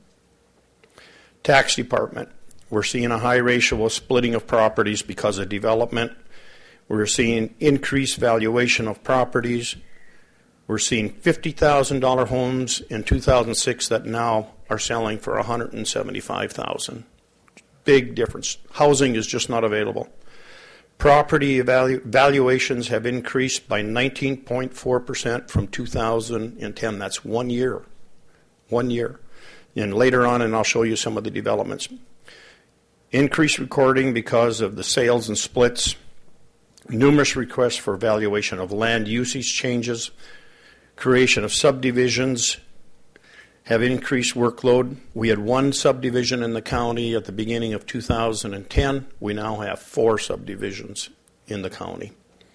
Tax department, we're seeing a high ratio of splitting of properties because of development. We're seeing increased valuation of properties. We're seeing $50,000 homes in 2006 that now are selling for $175,000. Big difference. Housing is just not available. Property valuations have increased by 19.4% from 2010. That's 1 year. 1 year. And later on, and I'll show you some of the developments. Increased recording because of the sales and splits. Numerous requests for valuation of land usage changes. Creation of subdivisions have increased workload. We had 1 subdivision in the county at the beginning of 2010. We now have 4 subdivisions in the county.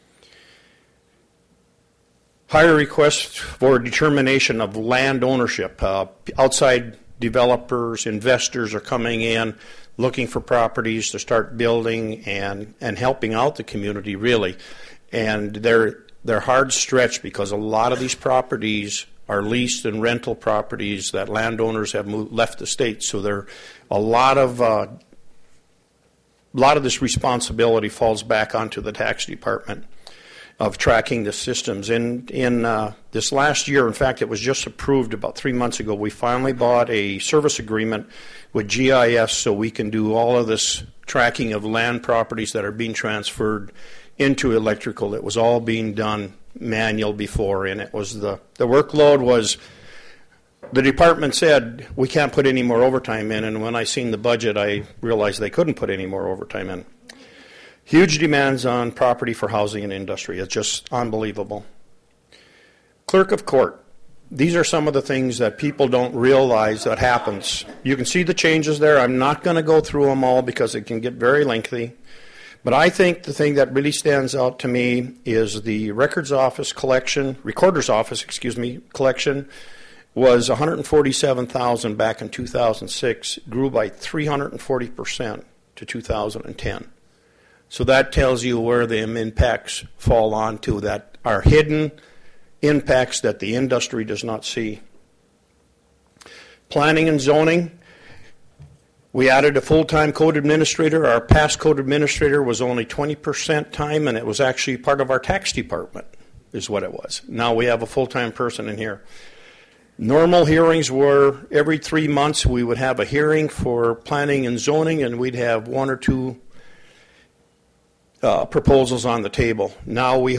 Higher requests for determination of land ownership. Outside developers, investors are coming in looking for properties to start building and helping out the community, really. And they're hard stretched because a lot of these properties are leased and rental properties that landowners have left the state. So there, a lot of this responsibility falls back onto the tax department of tracking the systems. In this last year, in fact, it was just approved about 3 months ago, we finally bought a service agreement with GIS so we can do all of this tracking of land properties that are being transferred into electrical. It was all being done manual before, and it was the workload was, the department said we can't put any more overtime in, and when I seen the budget I realized they couldn't put any more overtime in. Huge demands on property for housing and industry. It's just unbelievable. clerk of court. These are some of the things that people don't realize that happens. You can see the changes there. I'm not going to go through them all because it can get very lengthy. But I think the thing that really stands out to me is the recorder's office collection was $147,000 back in 2006, grew by 340% to 2010. So that tells you where the impacts fall onto that are hidden impacts that the industry does not see. Planning and zoning, we added a full-time code administrator. Our past code administrator was only 20% time, and it was actually part of our tax department, is what it was. Now we have a full-time person in here. Normal hearings were every 3 months we would have a hearing for planning and zoning, and we'd have 1 or 2 proposals on the table. Now we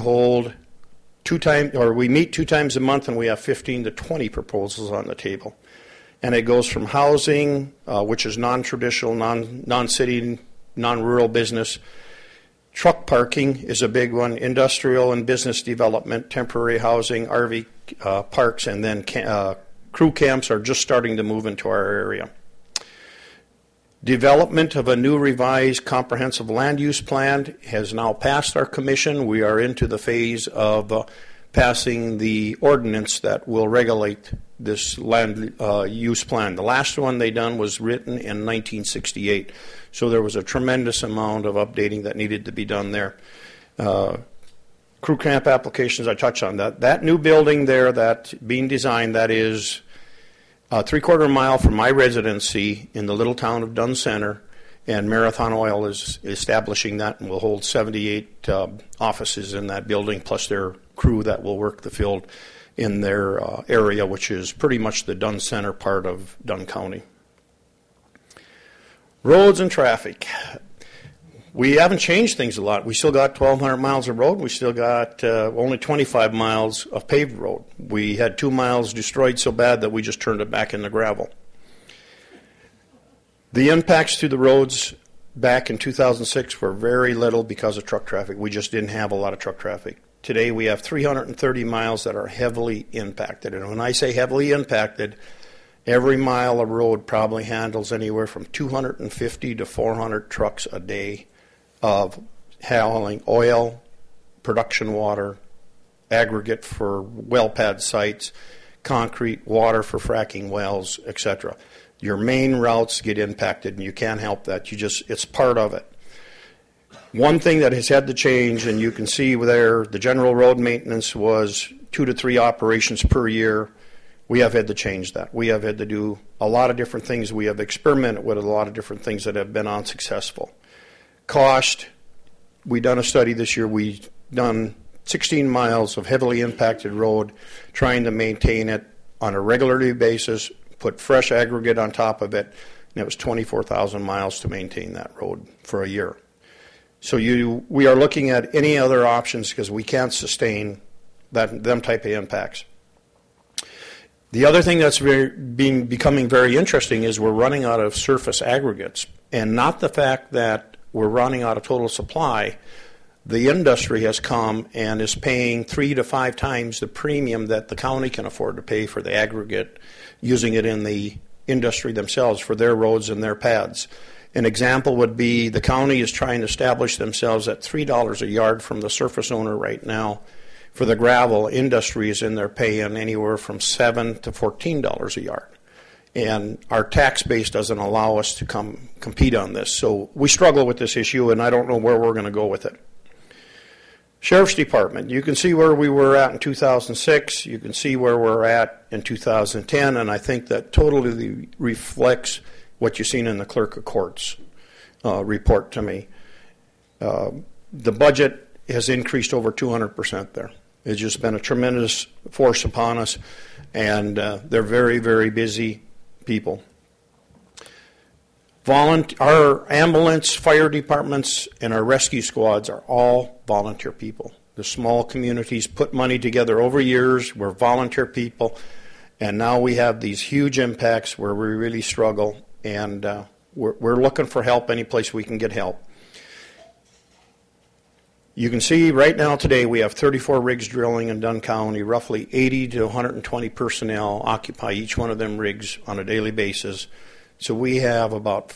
we meet 2 times a month, and we have 15 to 20 proposals on the table. And it goes from housing, which is non-traditional, non-city, non-rural business. Truck parking is a big one. Industrial and business development, temporary housing, RV parks, and then crew camps are just starting to move into our area. Development of a new revised comprehensive land use plan has now passed our commission. We are into the phase of passing the ordinance that will regulate this land use plan. The last one they done was written in 1968, so there was a tremendous amount of updating that needed to be done there. Crew camp applications, I touched on that. That new building there that's being designed, that is a 3/4 mile from my residency in the little town of Dunn Center, and Marathon Oil is establishing that and will hold 78 offices in that building, plus their crew that will work the field in their area, which is pretty much the Dunn Center part of Dunn County. Roads and traffic. We haven't changed things a lot. We still got 1,200 miles of road. We still got only 25 miles of paved road. We had 2 miles destroyed so bad that we just turned it back into gravel. The impacts to the roads back in 2006 were very little because of truck traffic. We just didn't have a lot of truck traffic. Today we have 330 miles that are heavily impacted. And when I say heavily impacted, every mile of road probably handles anywhere from 250 to 400 trucks a day of hauling oil, production water, aggregate for well pad sites, concrete, water for fracking wells, etc. Your main routes get impacted, and you can't help that. It's part of it. One thing that has had to change, and you can see there, the general road maintenance was 2 to 3 operations per year. We have had to change that. We have had to do a lot of different things. We have experimented with a lot of different things that have been unsuccessful. Cost, we done a study this year. We done 16 miles of heavily impacted road, trying to maintain it on a regular basis, put fresh aggregate on top of it, and it was 24,000 miles to maintain that road for a year. So we are looking at any other options because we can't sustain them type of impacts. The other thing that's becoming very interesting is we're running out of surface aggregates, and not the fact that we're running out of total supply. The industry has come and is paying 3 to 5 times the premium that the county can afford to pay for the aggregate, using it in the industry themselves for their roads and their pads. An example would be the county is trying to establish themselves at $3 a yard from the surface owner right now. For the gravel, industry is in there paying anywhere from $7 to $14 a yard. And our tax base doesn't allow us to compete on this. So we struggle with this issue, and I don't know where we're going to go with it. Sheriff's Department, you can see where we were at in 2006. You can see where we're at in 2010, and I think that totally reflects what you've seen in the Clerk of Courts report to me. The budget has increased over 200% there. It's just been a tremendous force upon us, and they're very, very busy people. Our ambulance, fire departments, and our rescue squads are all volunteer people. The small communities put money together over years. We're volunteer people, and now we have these huge impacts where we really struggle, and we're looking for help any place we can get help. You can see right now today we have 34 rigs drilling in Dunn County. Roughly 80 to 120 personnel occupy each one of them rigs on a daily basis. So we have about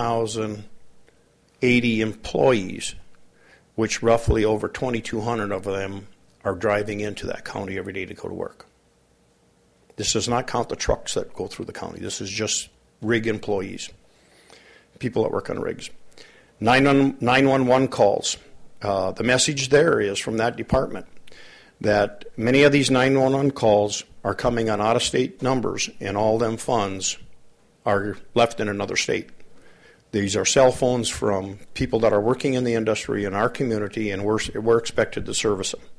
4,080 employees, which roughly over 2,200 of them are driving into that county every day to go to work. This does not count the trucks that go through the county. This is just rig employees, people that work on rigs. 911 calls. The message there is from that department that many of these 911 calls are coming on out-of-state numbers, and all them funds are left in another state. These are cell phones from people that are working in the industry in our community, and we're expected to service them.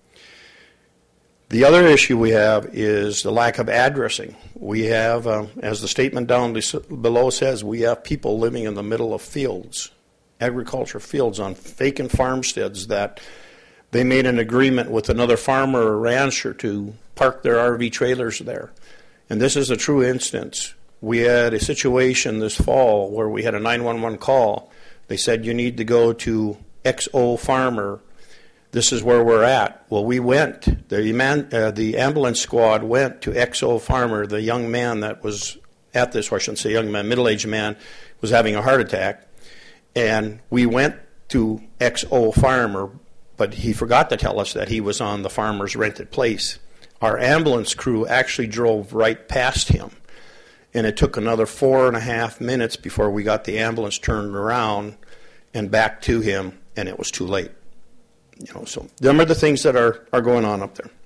The other issue we have is the lack of addressing. We have, as the statement down below says, we have people living in the middle of fields, agriculture fields on vacant farmsteads that they made an agreement with another farmer or rancher to park their RV trailers there. And this is a true instance. We had a situation this fall where we had a 911 call. They said, you need to go to XO farmer. This is where we're at. Well, we went. The ambulance squad went to XO farmer. The young man that was at this, or I shouldn't say young man, middle-aged man, was having a heart attack. And we went to XO farmer, but he forgot to tell us that he was on the farmer's rented place. Our ambulance crew actually drove right past him, and it took another 4.5 minutes before we got the ambulance turned around and back to him, and it was too late. So them are the things that are going on up there.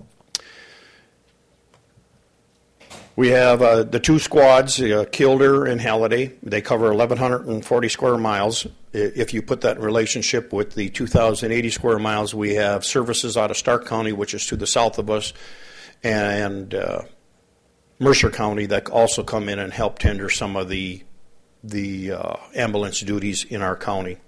We have the two squads, Kilder and Halliday. They cover 1,140 square miles. If you put that in relationship with the 2,080 square miles, we have services out of Stark County, which is to the south of us, and Mercer County that also come in and help tender some of the ambulance duties in our county.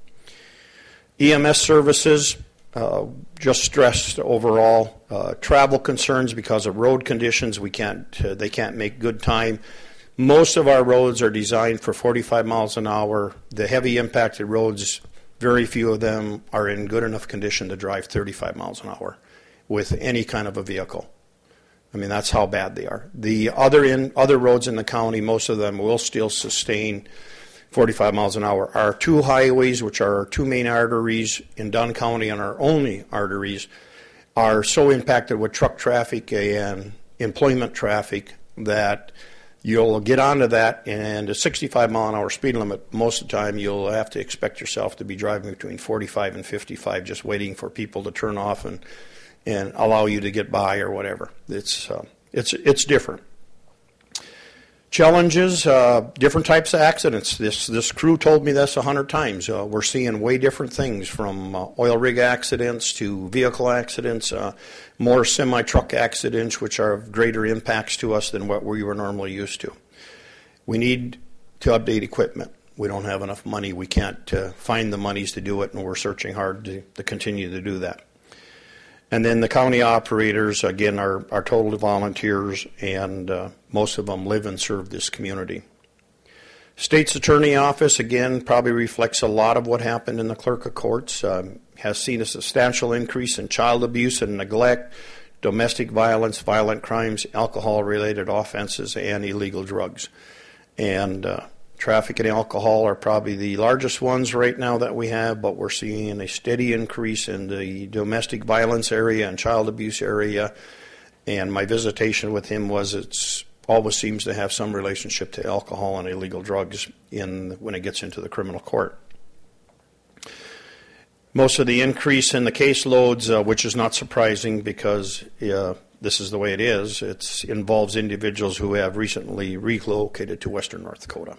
EMS services, just stressed overall. Travel concerns because of road conditions. They can't make good time. Most of our roads are designed for 45 miles an hour. The heavy impacted roads, very few of them are in good enough condition to drive 35 miles an hour with any kind of a vehicle. I mean, that's how bad they are. The other roads in the county, most of them will still sustain 45 miles an hour. Our two highways, which are our two main arteries in Dunn County and our only arteries, are so impacted with truck traffic and employment traffic that you'll get onto that, and a 65 mile an hour speed limit, most of the time you'll have to expect yourself to be driving between 45 and 55, just waiting for people to turn off and allow you to get by or whatever. It's different. Challenges, different types of accidents. This crew told me this 100 times. We're seeing way different things, from oil rig accidents to vehicle accidents, more semi-truck accidents, which are of greater impacts to us than what we were normally used to. We need to update equipment. We don't have enough money. We can't find the monies to do it, and we're searching hard to continue to do that. And then the county operators, again, are totally volunteers, and most of them live and serve this community. State's Attorney Office, again, probably reflects a lot of what happened in the clerk of courts, has seen a substantial increase in child abuse and neglect, domestic violence, violent crimes, alcohol-related offenses, and illegal drugs. And traffic and alcohol are probably the largest ones right now that we have, but we're seeing a steady increase in the domestic violence area and child abuse area. And my visitation with him was it always seems to have some relationship to alcohol and illegal drugs when it gets into the criminal court. Most of the increase in the caseloads, which is not surprising because this is the way it is, it involves individuals who have recently relocated to Western North Dakota.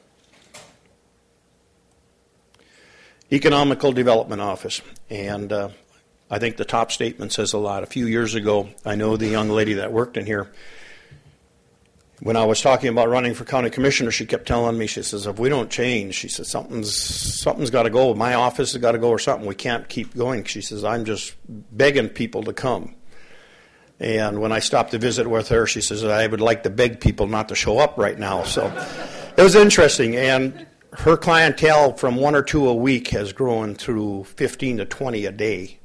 Economical Development Office, and I think the top statement says a lot. A few years ago, I know the young lady that worked in here, when I was talking about running for county commissioner, she kept telling me, she says, if we don't change, she says, something's got to go. My office has got to go or something. We can't keep going. She says, I'm just begging people to come. And when I stopped to visit with her, she says, I would like to beg people not to show up right now. So it was interesting. And her clientele from 1 or 2 a week has grown through 15 to 20 a day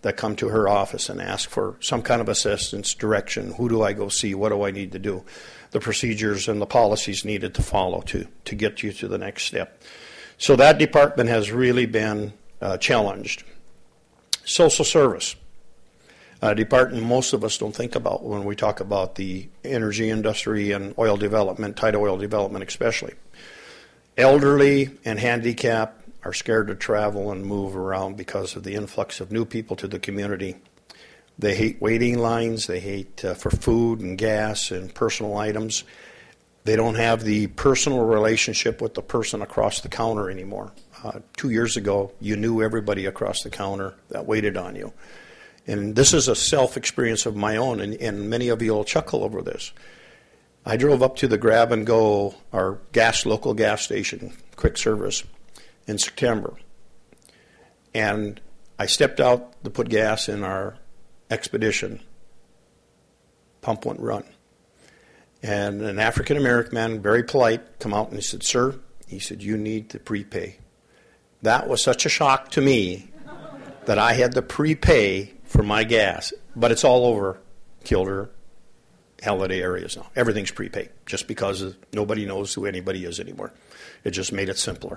that come to her office and ask for some kind of assistance, direction. Who do I go see? What do I need to do? The procedures and the policies needed to follow to get you to the next step. So that department has really been challenged. Social service. A department most of us don't think about when we talk about the energy industry and oil development, tight oil development especially. Elderly and handicapped are scared to travel and move around because of the influx of new people to the community. They hate waiting lines. They hate for food and gas and personal items. They don't have the personal relationship with the person across the counter anymore. 2 years ago, you knew everybody across the counter that waited on you. And this is a self-experience of my own, and many of you will chuckle over this. I drove up to the Grab and Go, our local gas station, quick service, in September. And I stepped out to put gas in our Expedition. Pump wouldn't run. And an African-American man, very polite, come out and he said, "Sir," he said, "you need to prepay." That was such a shock to me that I had to prepay for my gas. But it's all over Kildare, Halliday areas now. Everything's prepaid just because nobody knows who anybody is anymore. It just made it simpler.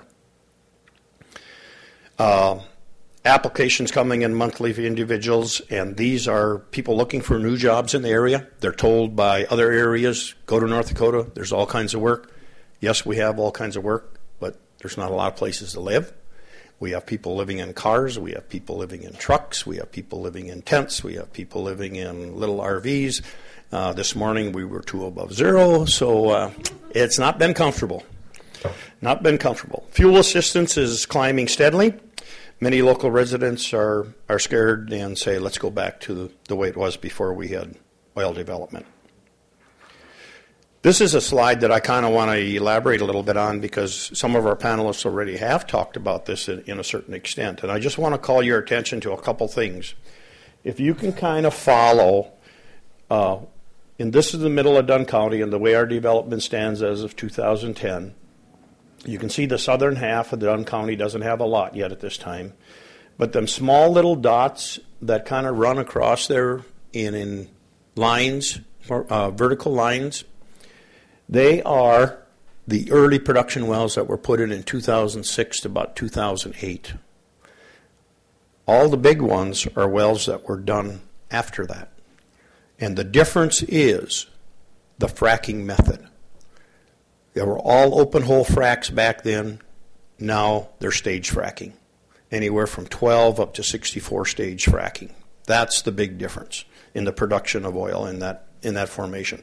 Applications coming in monthly for individuals, and these are people looking for new jobs in the area. They're told by other areas, go to North Dakota, there's all kinds of work. Yes, we have all kinds of work, but there's not a lot of places to live. We have people living in cars, we have people living in trucks, we have people living in tents, we have people living in little RVs. This morning we were 2 above zero, so it's not been comfortable. Not been comfortable. Fuel assistance is climbing steadily. Many local residents are scared and say, let's go back to the way it was before we had oil development. This is a slide that I kind of want to elaborate a little bit on because some of our panelists already have talked about this in a certain extent. And I just want to call your attention to a couple things. If you can kind of follow, and this is the middle of Dunn County and the way our development stands as of 2010, you can see the southern half of Dunn County doesn't have a lot yet at this time. But them small little dots that kind of run across there in lines, vertical lines, they are the early production wells that were put in 2006 to about 2008. All the big ones are wells that were done after that. And the difference is the fracking method. They were all open hole fracks back then. Now they're stage fracking. Anywhere from 12 up to 64 stage fracking. That's the big difference in the production of oil in that formation.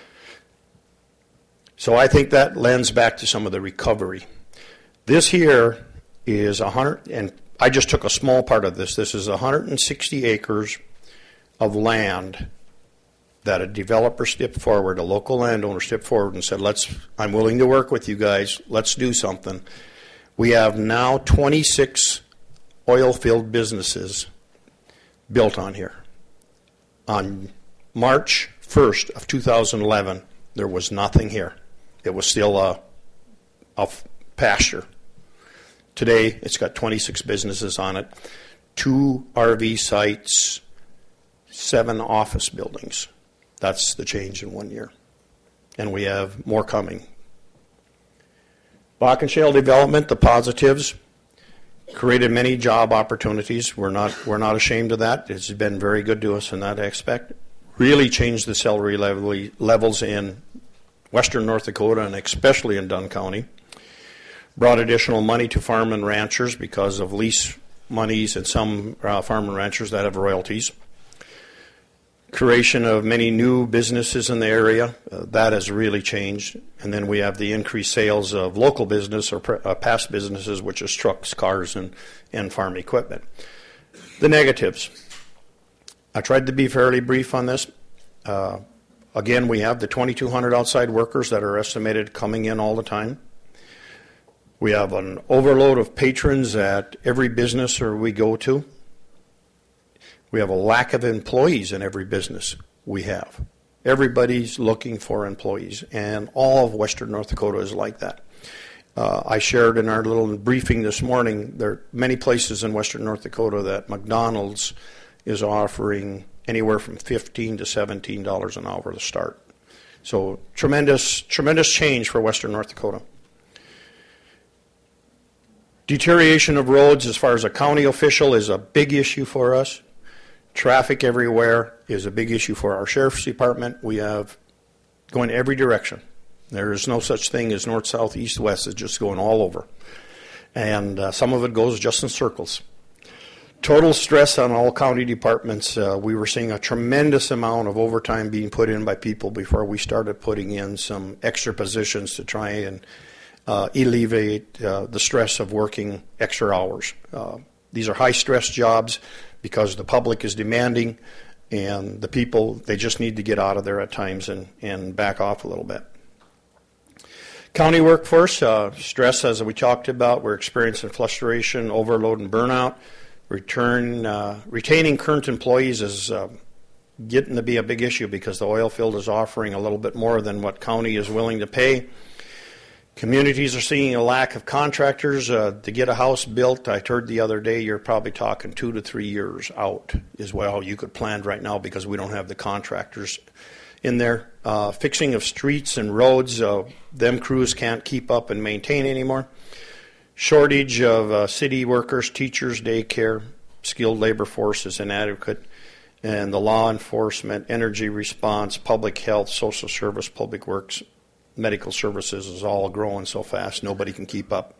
So I think that lends back to some of the recovery. This here is 100, and I just took a small part of this. This is 160 acres of land that a developer stepped forward, a local landowner stepped forward and said, I'm willing to work with you guys, let's do something. We have now 26 oil field businesses built on here. On March 1st of 2011, there was nothing here. It was still a pasture. Today, it's got 26 businesses on it, 2 RV sites, 7 office buildings. That's the change in 1 year. And we have more coming. Bakken Shale development, the positives, created many job opportunities. We're not ashamed of that. It's been very good to us in that aspect. Really changed the salary levels in western North Dakota and especially in Dunn County. Brought additional money to farm and ranchers because of lease monies and some farm and ranchers that have royalties. Creation of many new businesses in the area, that has really changed. And then we have the increased sales of local business or past businesses, which is trucks, cars, and farm equipment. The negatives. I tried to be fairly brief on this. Again, we have the 2,200 outside workers that are estimated coming in all the time. We have an overload of patrons at every business we go to. We have a lack of employees in every business we have. Everybody's looking for employees, and all of western North Dakota is like that. I shared in our little briefing this morning, there are many places in western North Dakota that McDonald's is offering anywhere from $15 to $17 an hour to start. So tremendous change for Western North Dakota. Deterioration of roads as far as a county official is a big issue for us. Traffic everywhere is a big issue for our sheriff's department. We have going every direction. There is no such thing as north, south, east, west. It's just going all over. And some of it goes just in circles. Total stress on all county departments. We were seeing a tremendous amount of overtime being put in by people before we started putting in some extra positions to try and alleviate the stress of working extra hours. These are high-stress jobs because the public is demanding, and the people, they just need to get out of there at times and back off a little bit. County workforce, stress, as we talked about, we're experiencing frustration, overload, and burnout. Retaining current employees is getting to be a big issue because the oil field is offering a little bit more than what county is willing to pay. Communities are seeing a lack of contractors to get a house built. I heard the other day you're probably talking 2 to 3 years out is well you could plan right now because we don't have the contractors in there. Fixing of streets and roads, them crews can't keep up and maintain anymore. Shortage of city workers, teachers, daycare, skilled labor force is inadequate. And the law enforcement, energy response, public health, social service, public works, medical services is all growing so fast nobody can keep up.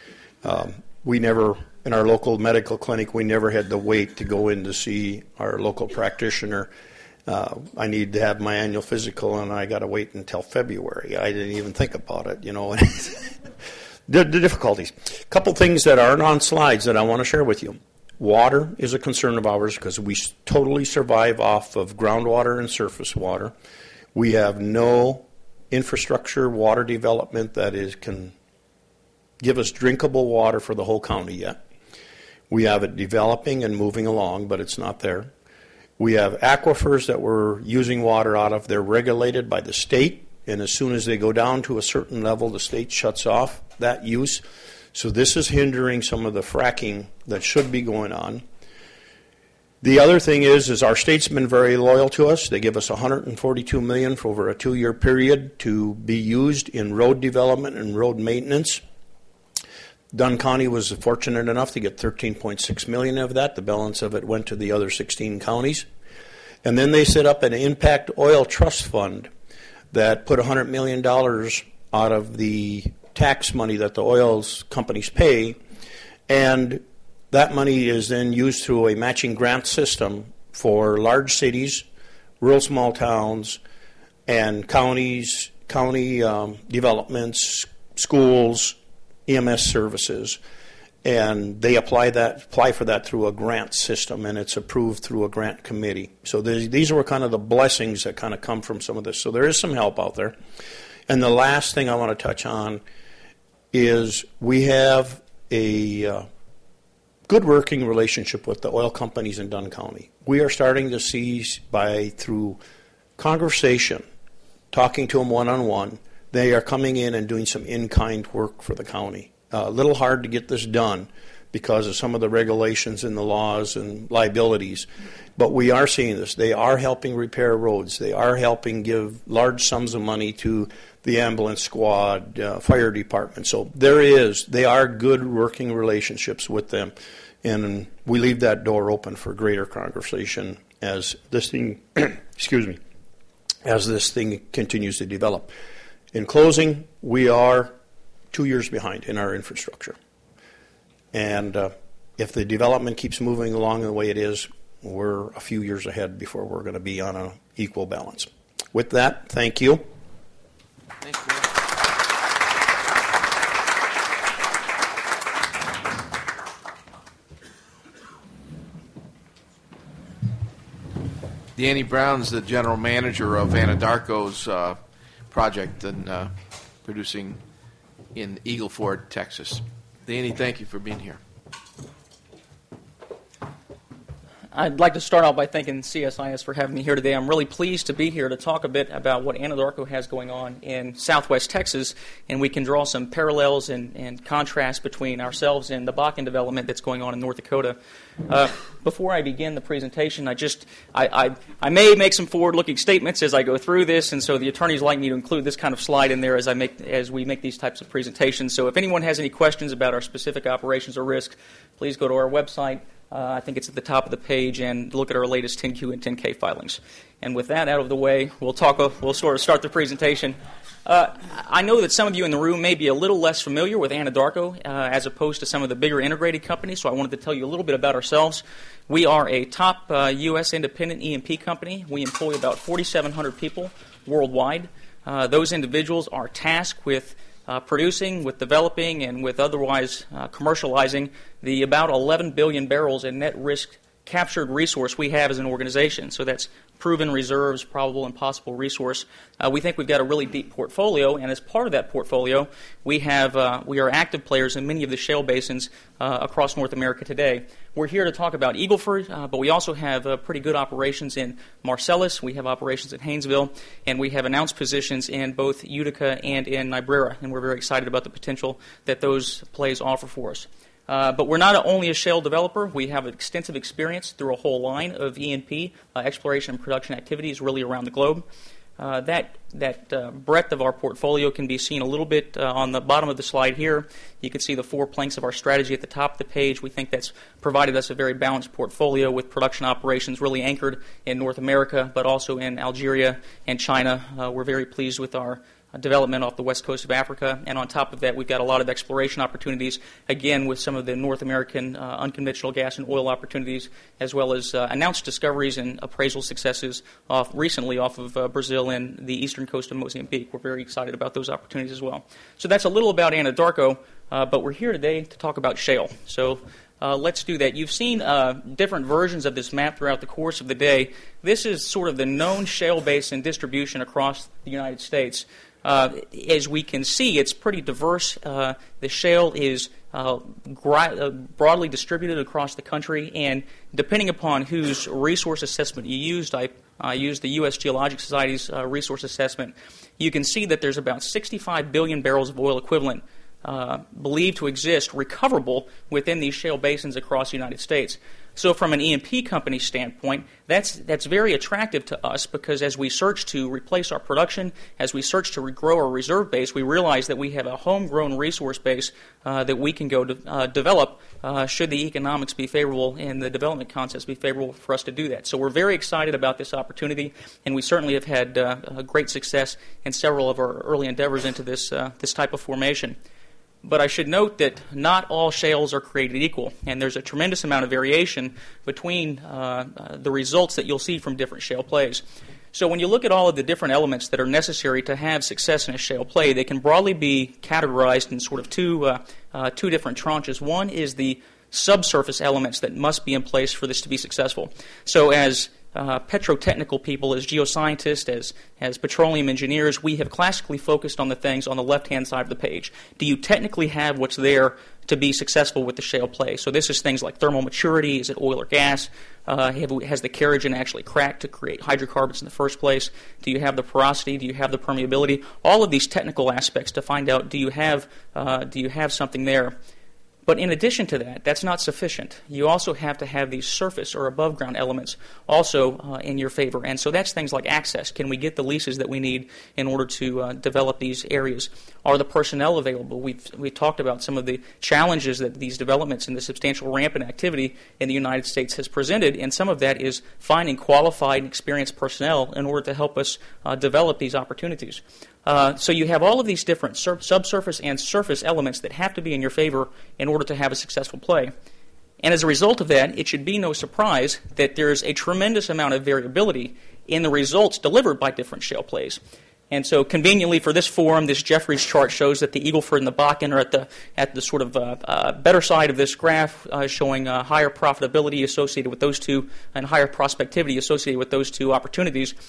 We never, in our local medical clinic, we never had to wait to go in to see our local practitioner. I need to have my annual physical and I got to wait until February. I didn't even think about it, you know. The difficulties. A couple things that aren't on slides that I want to share with you. Water is a concern of ours because we totally survive off of groundwater and surface water. We have no infrastructure water development that can give us drinkable water for the whole county yet. We have it developing and moving along, but it's not there. We have aquifers that we're using water out of. They're regulated by the state, and as soon as they go down to a certain level, the state shuts off that use. So this is hindering some of the fracking that should be going on. The other thing is our state's been very loyal to us. They give us $142 million for over a 2-year period to be used in road development and road maintenance. Dunn County was fortunate enough to get $13.6 million of that. The balance of it went to the other 16 counties. And then they set up an Impact Oil Trust Fund that put $100 million out of the tax money that the oil companies pay, and that money is then used through a matching grant system for large cities, rural small towns, and county developments, schools, EMS services, and they apply for that through a grant system, and it's approved through a grant committee. So these were kind of the blessings that kind of come from some of this. So there is some help out there. And the last thing I want to touch on is we have a good working relationship with the oil companies in Dunn County. We are starting to see through conversation, talking to them one-on-one, they are coming in and doing some in-kind work for the county. A little hard to get this done because of some of the regulations and the laws and liabilities, but we are seeing this. They are helping repair roads. They are helping give large sums of money to the ambulance squad, fire department. So they are good working relationships with them, and we leave that door open for greater conversation as this thing, as this thing continues to develop. In closing, we are 2 years behind in our infrastructure. And if the development keeps moving along the way it is, we're a few years ahead before we're going to be on an equal balance. With that, thank you. Thank you. Danny Brown's the general manager of Anadarko's project and producing in Eagle Ford, Texas. Danny, thank you for being here. I'd like to start out by thanking CSIS for having me here today. I'm really pleased to be here to talk a bit about what Anadarko has going on in southwest Texas, and we can draw some parallels and contrasts between ourselves and the Bakken development that's going on in North Dakota. Before I begin the presentation, I may make some forward-looking statements as I go through this, and so the attorneys like me to include this kind of slide in there as we make these types of presentations. So if anyone has any questions about our specific operations or risks, please go to our website. I think it's at the top of the page, and look at our latest 10Q and 10K filings. And with that out of the way, we'll sort of start the presentation. I know that some of you in the room may be a little less familiar with Anadarko as opposed to some of the bigger integrated companies, so I wanted to tell you a little bit about ourselves. We are a top U.S. independent E&P company. We employ about 4,700 people worldwide. Those individuals are tasked with producing, with developing, and with otherwise commercializing the about 11 billion barrels in net risk captured resource we have as an organization. So that's proven reserves, probable and possible resource. We think we've got a really deep portfolio, and as part of that portfolio, we are active players in many of the shale basins across North America today. We're here to talk about Eagle Ford, but we also have pretty good operations in Marcellus. We have operations in Haynesville, and we have announced positions in both Utica and in Niobrara, and we're very excited about the potential that those plays offer for us. But we're not only a shale developer. We have extensive experience through a whole line of E&P exploration and production activities really around the globe. That breadth of our portfolio can be seen a little bit on the bottom of the slide here. You can see the 4 planks of our strategy at the top of the page. We think that's provided us a very balanced portfolio with production operations really anchored in North America, but also in Algeria and China. We're very pleased with our development off the west coast of Africa, and on top of that, we've got a lot of exploration opportunities, again, with some of the North American unconventional gas and oil opportunities, as well as announced discoveries and appraisal successes recently off of Brazil and the eastern coast of Mozambique. We're very excited about those opportunities as well. So that's a little about Anadarko, but we're here today to talk about shale. So let's do that. You've seen different versions of this map throughout the course of the day. This is sort of the known shale basin distribution across the United States. As we can see, it's pretty diverse. The shale is broadly distributed across the country, and depending upon whose resource assessment you used, I used the U.S. Geologic Society's resource assessment, you can see that there's about 65 billion barrels of oil equivalent believed to exist recoverable within these shale basins across the United States. So from an E&P company standpoint, that's very attractive to us because as we search to replace our production, as we search to grow our reserve base, we realize that we have a homegrown resource base that we can go to develop should the economics be favorable and the development concepts be favorable for us to do that. So we're very excited about this opportunity, and we certainly have had great success in several of our early endeavors into this type of formation. But I should note that not all shales are created equal, and there's a tremendous amount of variation between the results that you'll see from different shale plays. So when you look at all of the different elements that are necessary to have success in a shale play, they can broadly be categorized in sort of two different tranches. One is the subsurface elements that must be in place for this to be successful. So as petrotechnical people, as geoscientists, as petroleum engineers, we have classically focused on the things on the left-hand side of the page. Do you technically have what's there to be successful with the shale play? So this is things like thermal maturity. Is it oil or gas? Has the kerogen actually cracked to create hydrocarbons in the first place? Do you have the porosity? Do you have the permeability? All of these technical aspects to find out, do you have something there? But in addition to that, that's not sufficient. You also have to have these surface or above ground elements also in your favor. And so that's things like access. Can we get the leases that we need in order to develop these areas? Are the personnel available? We've talked about some of the challenges that these developments and the substantial rampant activity in the United States has presented, and some of that is finding qualified and experienced personnel in order to help us develop these opportunities. So you have all of these different subsurface and surface elements that have to be in your favor in order to have a successful play. And as a result of that, it should be no surprise that there's a tremendous amount of variability in the results delivered by different shale plays. And so conveniently for this forum, this Jeffries chart shows that the Eagle Ford and the Bakken are at the sort of better side of this graph, showing higher profitability associated with those two and higher prospectivity associated with those two opportunities.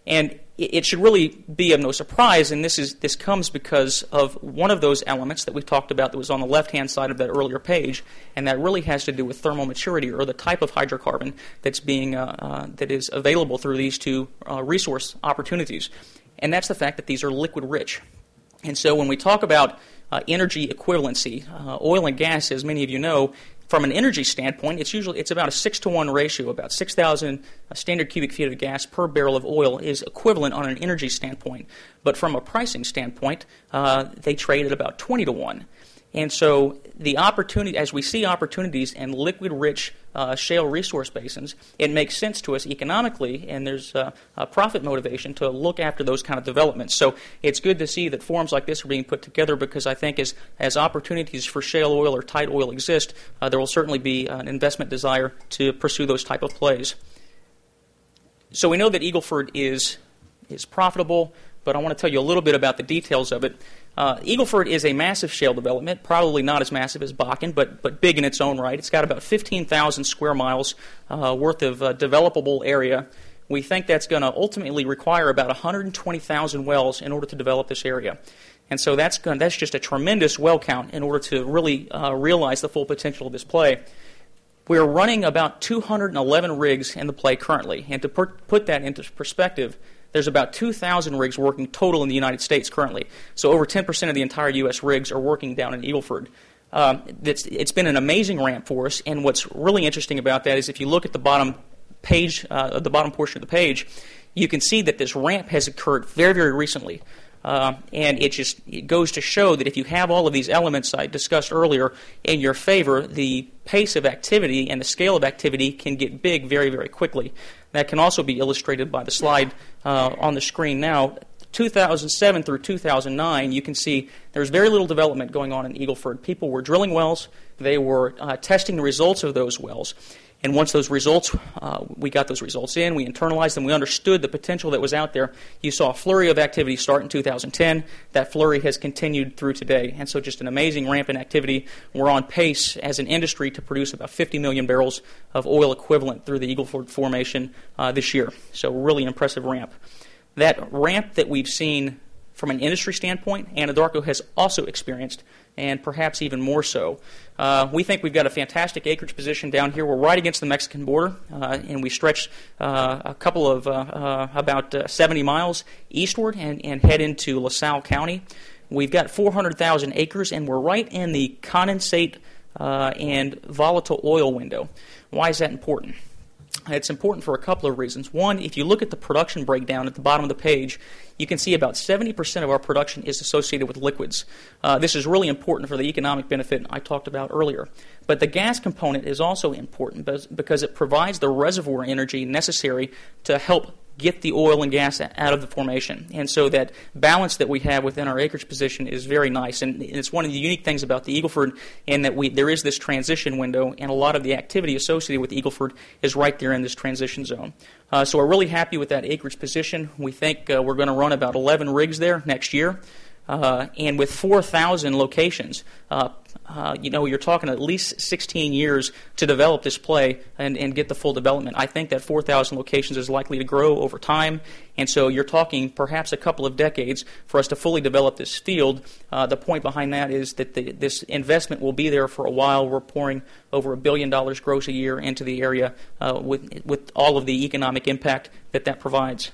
And it should really be of no surprise, and this comes because of one of those elements that we talked about that was on the left-hand side of that earlier page, and that really has to do with thermal maturity, or the type of hydrocarbon that's that is available through these two resource opportunities. And that's the fact that these are liquid-rich. And so when we talk about energy equivalency, oil and gas, as many of you know, from an energy standpoint, it's about a 6-to-1 ratio. About 6,000 standard cubic feet of gas per barrel of oil is equivalent on an energy standpoint. But from a pricing standpoint, they trade at about 20-to-1. And so the opportunity, as we see opportunities in liquid-rich shale resource basins, it makes sense to us economically, and there's a profit motivation to look after those kind of developments. So it's good to see that forums like this are being put together, because I think as opportunities for shale oil or tight oil exist, there will certainly be an investment desire to pursue those type of plays. So we know that Eagle Ford is profitable, but I want to tell you a little bit about the details of it. Eagle Ford is a massive shale development, probably not as massive as Bakken, but big in its own right. It's got about 15,000 square miles worth of developable area. We think that's going to ultimately require about 120,000 wells in order to develop this area. And so that's just a tremendous well count in order to really realize the full potential of this play. We're running about 211 rigs in the play currently. And to put that into perspective, there's about 2,000 rigs working total in the United States currently. So over 10% of the entire U.S. rigs are working down in Eagle Ford. It's been an amazing ramp for us, and what's really interesting about that is if you look at the bottom page, the bottom portion of the page, you can see that this ramp has occurred very, very recently. And it goes to show that if you have all of these elements I discussed earlier in your favor, the pace of activity and the scale of activity can get big very, very quickly. That can also be illustrated by the slide on the screen now. 2007 through 2009, you can see there's very little development going on in Eagle Ford. People were drilling wells. They were testing the results of those wells. And once those results, we got those results in, we internalized them, we understood the potential that was out there. You saw a flurry of activity start in 2010. That flurry has continued through today. And so just an amazing ramp in activity. We're on pace as an industry to produce about 50 million barrels of oil equivalent through the Eagle Ford formation this year. So really impressive ramp. That ramp that we've seen from an industry standpoint, Anadarko has also experienced, and perhaps even more so. We think we've got a fantastic acreage position down here. We're right against the Mexican border, and we stretch a couple of about 70 miles eastward and head into LaSalle County. We've got 400,000 acres, and we're right in the condensate and volatile oil window. Why is that important? It's important for a couple of reasons. One, if you look at the production breakdown at the bottom of the page, you can see about 70% of our production is associated with liquids. This is really important for the economic benefit I talked about earlier. But the gas component is also important because it provides the reservoir energy necessary to help get the oil and gas out of the formation. And so that balance that we have within our acreage position is very nice. And it's one of the unique things about the Eagle Ford in that there is this transition window, and a lot of the activity associated with Eagle Ford is right there in this transition zone. So we're really happy with that acreage position. We think we're going to run about 11 rigs there next year. And with 4,000 locations, you're talking at least 16 years to develop this play and get the full development. I think that 4,000 locations is likely to grow over time, and so you're talking perhaps a couple of decades for us to fully develop this field. The point behind that is that this investment will be there for a while. We're pouring over $1 billion gross a year into the area with all of the economic impact that provides.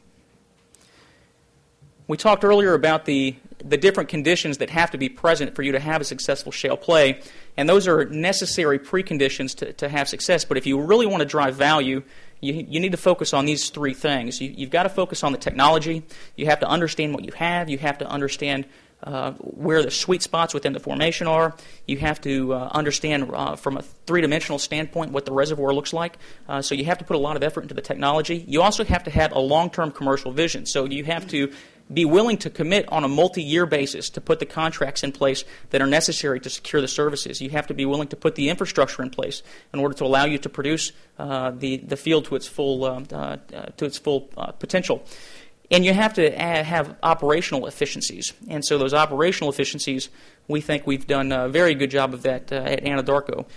We talked earlier about the different conditions that have to be present for you to have a successful shale play, and those are necessary preconditions to have success. But if you really want to drive value, you need to focus on these three things. You've got to focus on the technology. You have to understand what you have. You have to understand where the sweet spots within the formation are. You have to understand from a three-dimensional standpoint what the reservoir looks like. So you have to put a lot of effort into the technology. You also have to have a long-term commercial vision. So you have to be willing to commit on a multi-year basis to put the contracts in place that are necessary to secure the services. You have to be willing to put the infrastructure in place in order to allow you to produce the field to its full potential. And you have to have operational efficiencies. And so those operational efficiencies, we think we've done a very good job of that at Anadarko.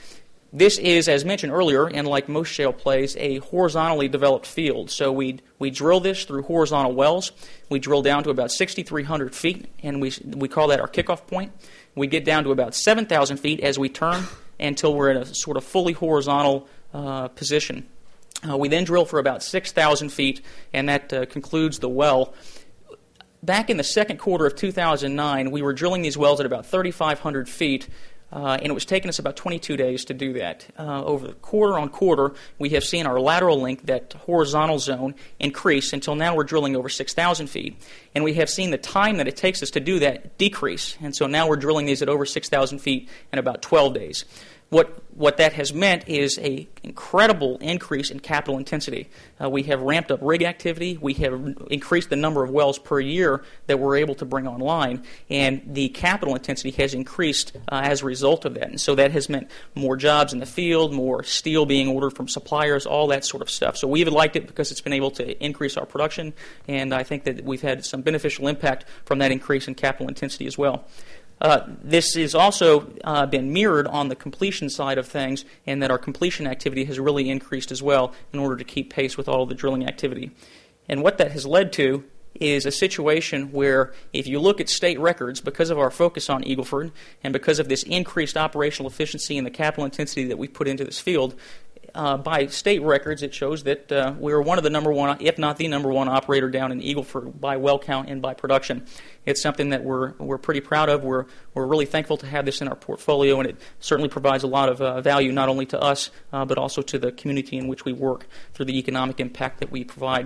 This is, as mentioned earlier, and like most shale plays, a horizontally developed field. So we drill this through horizontal wells. We drill down to about 6,300 feet, and we call that our kickoff point. We get down to about 7,000 feet as we turn until we're in a sort of fully horizontal position. We then drill for about 6,000 feet, and that concludes the well. Back in the second quarter of 2009, we were drilling these wells at about 3,500 feet, and it was taking us about 22 days to do that. Over the quarter on quarter, we have seen our lateral length, that horizontal zone, increase until now we're drilling over 6,000 feet. And we have seen the time that it takes us to do that decrease. And so now we're drilling these at over 6,000 feet in about 12 days. What that has meant is an incredible increase in capital intensity. We have ramped up rig activity. We have increased the number of wells per year that we're able to bring online, and the capital intensity has increased as a result of that. And so that has meant more jobs in the field, more steel being ordered from suppliers, all that sort of stuff. So we've liked it because it's been able to increase our production, and I think that we've had some beneficial impact from that increase in capital intensity as well. This has also been mirrored on the completion side of things, and that our completion activity has really increased as well in order to keep pace with all of the drilling activity. And what that has led to is a situation where, if you look at state records, because of our focus on Eagle Ford and because of this increased operational efficiency and the capital intensity that we've put into this field, by state records, it shows that we're one of the number one, if not the number one, operator down in Eagle Ford by well count and by production. It's something that we're pretty proud of. We're really thankful to have this in our portfolio, and it certainly provides a lot of value not only to us but also to the community in which we work through the economic impact that we provide.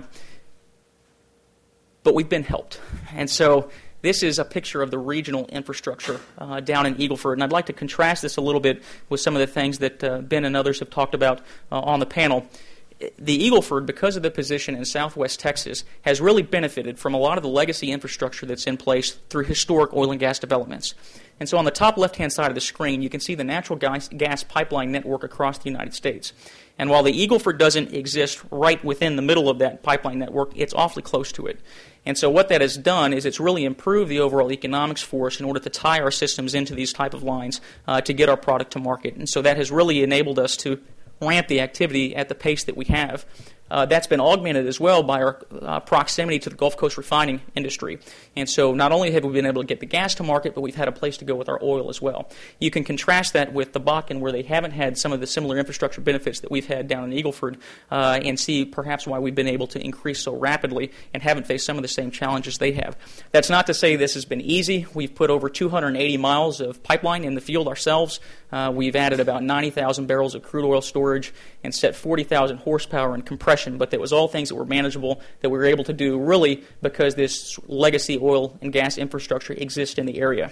But we've been helped, and so this is a picture of the regional infrastructure down in Eagle Ford, and I'd like to contrast this a little bit with some of the things that Ben and others have talked about on the panel. The Eagle Ford, because of the position in southwest Texas, has really benefited from a lot of the legacy infrastructure that's in place through historic oil and gas developments. And so on the top left-hand side of the screen, you can see the natural gas pipeline network across the United States. And while the Eagle Ford doesn't exist right within the middle of that pipeline network, it's awfully close to it. And so what that has done is it's really improved the overall economics for us in order to tie our systems into these type of lines to get our product to market. And so that has really enabled us to ramp the activity at the pace that we have. That's been augmented as well by our proximity to the Gulf Coast refining industry. And so not only have we been able to get the gas to market, but we've had a place to go with our oil as well. You can contrast that with the Bakken, where they haven't had some of the similar infrastructure benefits that we've had down in Eagle Ford, and see perhaps why we've been able to increase so rapidly and haven't faced some of the same challenges they have. That's not to say this has been easy. We've put over 280 miles of pipeline in the field ourselves. We've added about 90,000 barrels of crude oil storage and set 40,000 horsepower in compression, but that was all things that were manageable, that we were able to do really because this legacy oil and gas infrastructure exists in the area.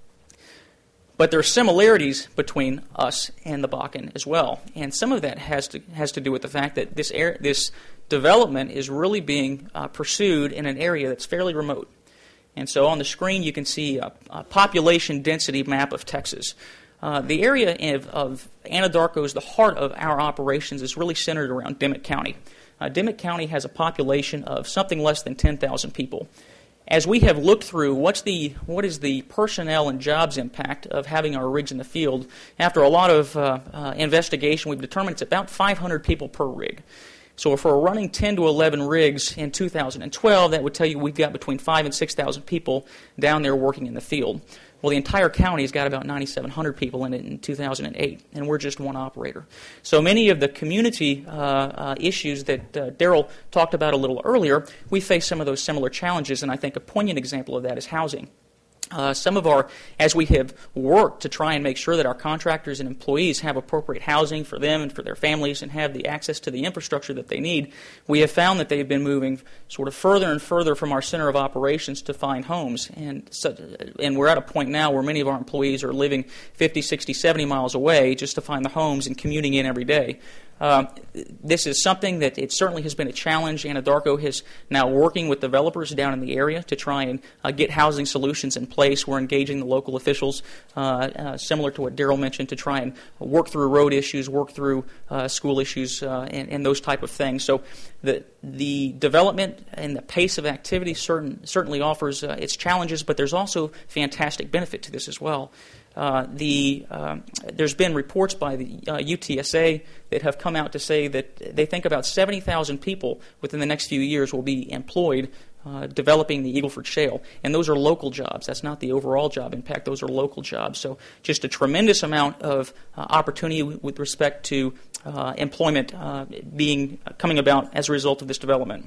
But there are similarities between us and the Bakken as well, and some of that has to do with the fact that this development is really being pursued in an area that's fairly remote. And so on the screen you can see a population density map of Texas. The area of Anadarko, the heart of our operations, is really centered around Dimmitt County. Dimmitt County has a population of something less than 10,000 people. As we have looked through what is the personnel and jobs impact of having our rigs in the field, after a lot of investigation, we've determined it's about 500 people per rig. So if we're running 10 to 11 rigs in 2012, that would tell you we've got between 5,000 and 6,000 people down there working in the field. Well, the entire county's got about 9,700 people in it in 2008, and we're just one operator. So many of the community issues that Daryl talked about a little earlier, we face some of those similar challenges, and I think a poignant example of that is housing. As we have worked to try and make sure that our contractors and employees have appropriate housing for them and for their families and have the access to the infrastructure that they need, we have found that they've been moving sort of further and further from our center of operations to find homes. And we're at a point now where many of our employees are living 50, 60, 70 miles away just to find the homes and commuting in every day. This is something that it certainly has been a challenge. Anadarko is now working with developers down in the area to try and get housing solutions in place. We're engaging the local officials, similar to what Daryl mentioned, to try and work through road issues, work through school issues, and those type of things. So the development and the pace of activity certainly offers its challenges, but there's also fantastic benefit to this as well. There's been reports by the UTSA that have come out to say that they think about 70,000 people within the next few years will be employed developing the Eagle Ford Shale. And those are local jobs. That's not the overall job impact. Those are local jobs. So just a tremendous amount of opportunity with respect to employment coming about as a result of this development.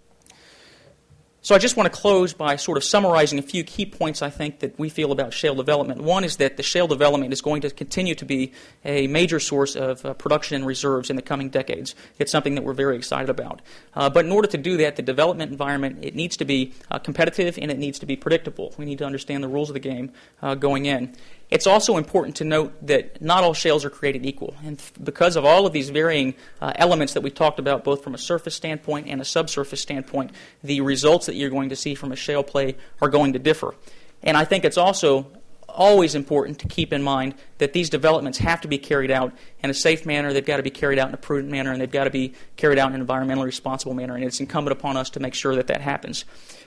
So I just want to close by sort of summarizing a few key points I think that we feel about shale development. One is that the shale development is going to continue to be a major source of production and reserves in the coming decades. It's something that we're very excited about. But in order to do that, the development environment, it needs to be competitive and it needs to be predictable. We need to understand the rules of the game going in. It's also important to note that not all shales are created equal. And because of all of these varying elements that we talked about, both from a surface standpoint and a subsurface standpoint, the results that you're going to see from a shale play are going to differ. And I think it's also always important to keep in mind that these developments have to be carried out in a safe manner, they've got to be carried out in a prudent manner, and they've got to be carried out in an environmentally responsible manner. And it's incumbent upon us to make sure that that happens.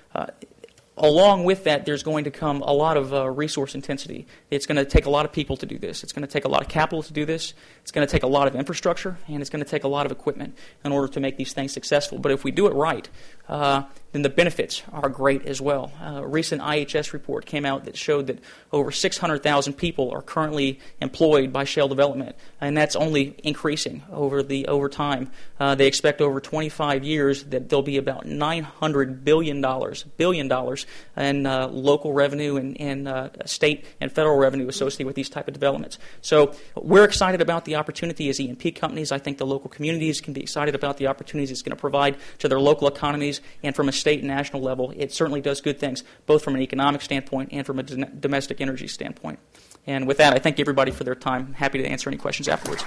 Along with that, there's going to come a lot of resource intensity. It's going to take a lot of people to do this. It's going to take a lot of capital to do this. It's going to take a lot of infrastructure, and it's going to take a lot of equipment in order to make these things successful. But if we do it right, then the benefits are great as well. A recent IHS report came out that showed that over 600,000 people are currently employed by shale development, and that's only increasing over time. They expect over 25 years that there'll be about $900 billion in local revenue and state and federal revenue associated with these type of developments. So we're excited about the opportunity as E&P companies. I think the local communities can be excited about the opportunities it's going to provide to their local economies, and from a state and national level, it certainly does good things, both from an economic standpoint and from a domestic energy standpoint. And with that, I thank everybody for their time. I'm happy to answer any questions afterwards.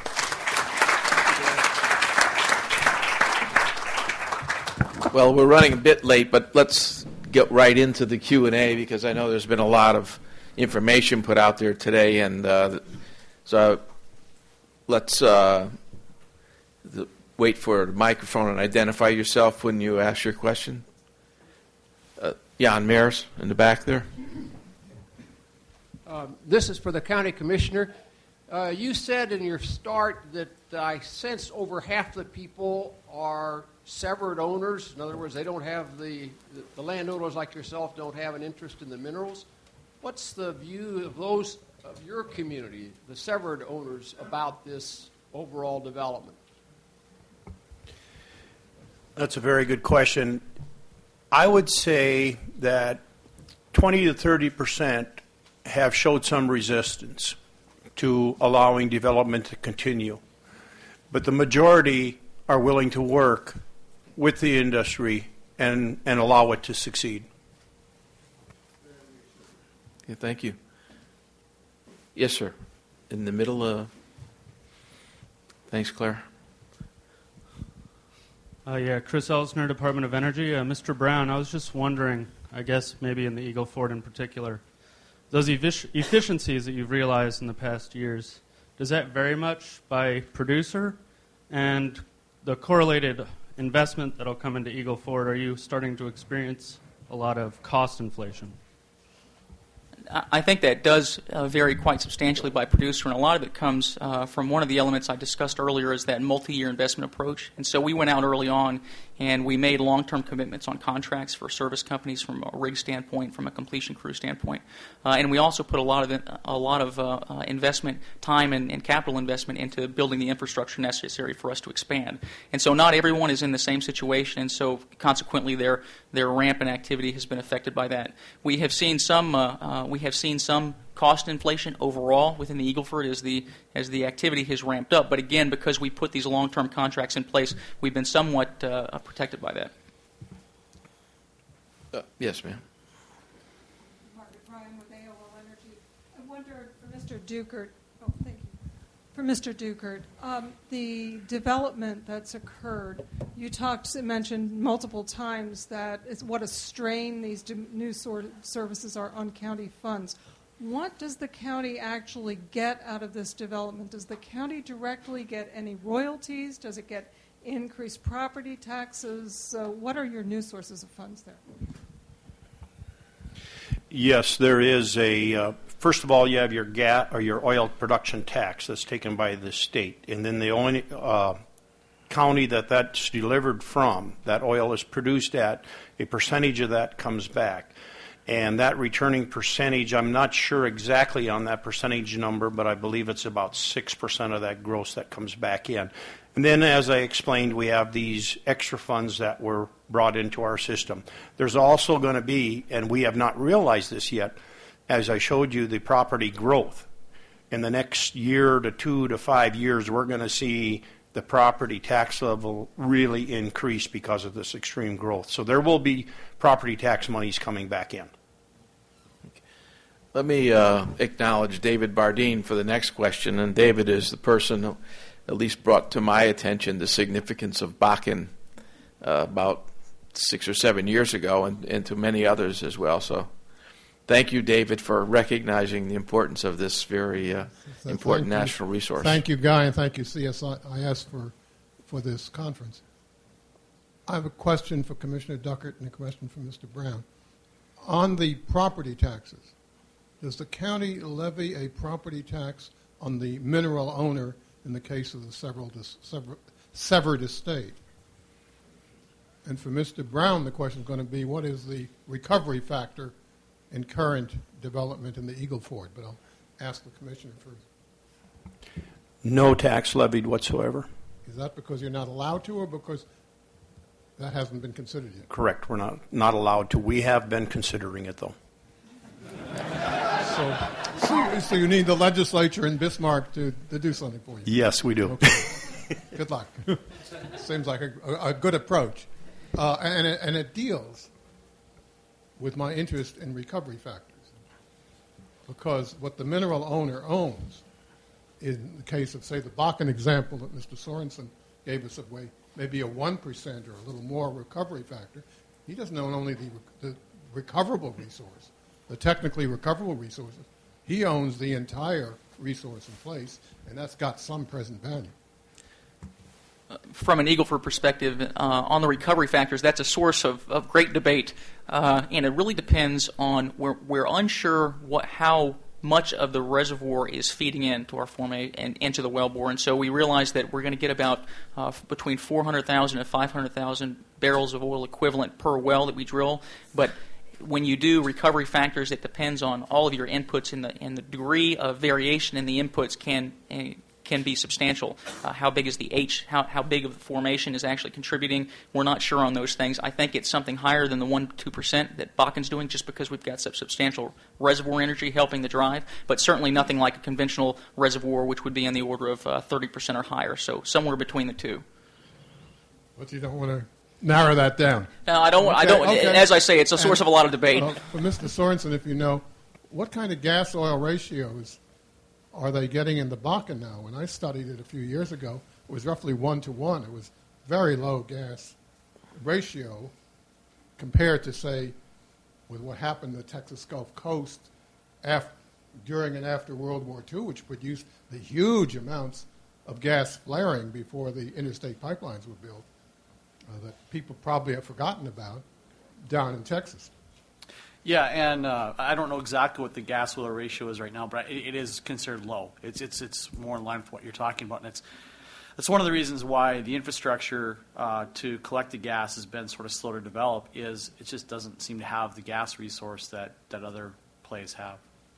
Well, we're running a bit late, but let's get right into the Q&A because I know there's been a lot of information put out there today, and so let's wait for the microphone and identify yourself when you ask your question. Jan Mears in the back there. This is for the county commissioner. You said in your start that I sense over half the people are severed owners. In other words, they don't have the landowners like yourself don't have an interest in the minerals. What's the view of those of your community, the severed owners, about this overall development? That's a very good question. I would say that 20 to 30% have showed some resistance to allowing development to continue. But the majority are willing to work with the industry and allow it to succeed. Okay, thank you. Yes, sir. In the middle. Thanks, Claire. Chris Elsner, Department of Energy. Mr. Brown, I was just wondering, I guess maybe in the Eagle Ford in particular, those efficiencies that you've realized in the past years, does that vary much by producer? And the correlated investment that will come into Eagle Ford, are you starting to experience a lot of cost inflation? I think that does vary quite substantially by producer, and a lot of it comes from one of the elements I discussed earlier is that multi-year investment approach. And so we went out early on and we made long-term commitments on contracts for service companies from a rig standpoint, from a completion crew standpoint. And we also put a lot of investment, time and capital investment into building the infrastructure necessary for us to expand. And so not everyone is in the same situation, and so consequently their ramp in activity has been affected by that. We have seen some cost inflation overall within the Eagle Ford as the activity has ramped up. But again, because we put these long-term contracts in place, we've been somewhat protected by that. Yes, ma'am. Margaret Ryan with AOL Energy. I wondered for Mr. Dukert. Oh, thank you. For Mr. Dukert, the development that's occurred, you mentioned multiple times that what a strain these new services are on county funds. What does the county actually get out of this development? Does the county directly get any royalties? Does it get increased property taxes? What are your new sources of funds there? Yes, there is a first of all, you have your gas or your oil production tax that's taken by the state, and then the only county that's delivered from, that oil is produced at, a percentage of that comes back. And that returning percentage, I'm not sure exactly on that percentage number, but I believe it's about 6% of that gross that comes back in. And then, as I explained, we have these extra funds that were brought into our system. There's also going to be, and we have not realized this yet, as I showed you, the property growth. In the next year to 2 to 5 years, we're going to see the property tax level really increase because of this extreme growth. So there will be property tax monies coming back in. Let me acknowledge David Bardeen for the next question. And David is the person who at least brought to my attention the significance of Bakken about 6 or 7 years ago, and to many others as well. So thank you, David, for recognizing the importance of this very important national resource. Thank you, Guy, and thank you, CSIS, for this conference. I have a question for Commissioner Duckert and a question for Mr. Brown. On the property taxes, does the county levy a property tax on the mineral owner in the case of the severed estate? And for Mr. Brown, the question is going to be, what is the recovery factor in current development in the Eagle Ford? But I'll ask the Commissioner first. No tax levied whatsoever. Is that because you're not allowed to, or because that hasn't been considered yet? Correct. We're not allowed to. We have been considering it, though. So you need the legislature in Bismarck to do something for you? Yes, we do. Okay. Good luck. Seems like a good approach. And it deals with my interest in recovery factors. Because what the mineral owner owns, in the case of, say, the Bakken example that Mr. Sorensen gave us of maybe a 1% or a little more recovery factor, he doesn't own only the recoverable resource, the technically recoverable resources. He owns the entire resource in place, and that's got some present value. From an Eagle Ford perspective, on the recovery factors, that's a source of great debate, and it really depends on, we're unsure how much of the reservoir is feeding into our formation and into the wellbore, and so we realize that we're going to get about between 400,000 and 500,000 barrels of oil equivalent per well that we drill, but when you do recovery factors, it depends on all of your inputs, and the degree of variation in the inputs can be substantial. How big is the H? How big of the formation is actually contributing? We're not sure on those things. I think it's something higher than the 1-2% that Bakken's doing, just because we've got such substantial reservoir energy helping the drive, but certainly nothing like a conventional reservoir, which would be in the order of 30% or higher, so somewhere between the two. But you don't want to narrow that down. No, I don't. Okay. As I say, it's a source of a lot of debate. For Mr. Sorensen, if you know, what kind of gas-oil ratios are they getting in the Bakken now? When I studied it a few years ago, it was roughly 1-to-1. It was very low gas ratio compared to, say, with what happened in the Texas Gulf Coast during and after World War II, which produced the huge amounts of gas flaring before the interstate pipelines were built, that people probably have forgotten about down in Texas. Yeah, and I don't know exactly what the gas-oil ratio is right now, but it is considered low. It's more in line with what you're talking about, and that's one of the reasons why the infrastructure to collect the gas has been sort of slow to develop. Is it just doesn't seem to have the gas resource that other plays have.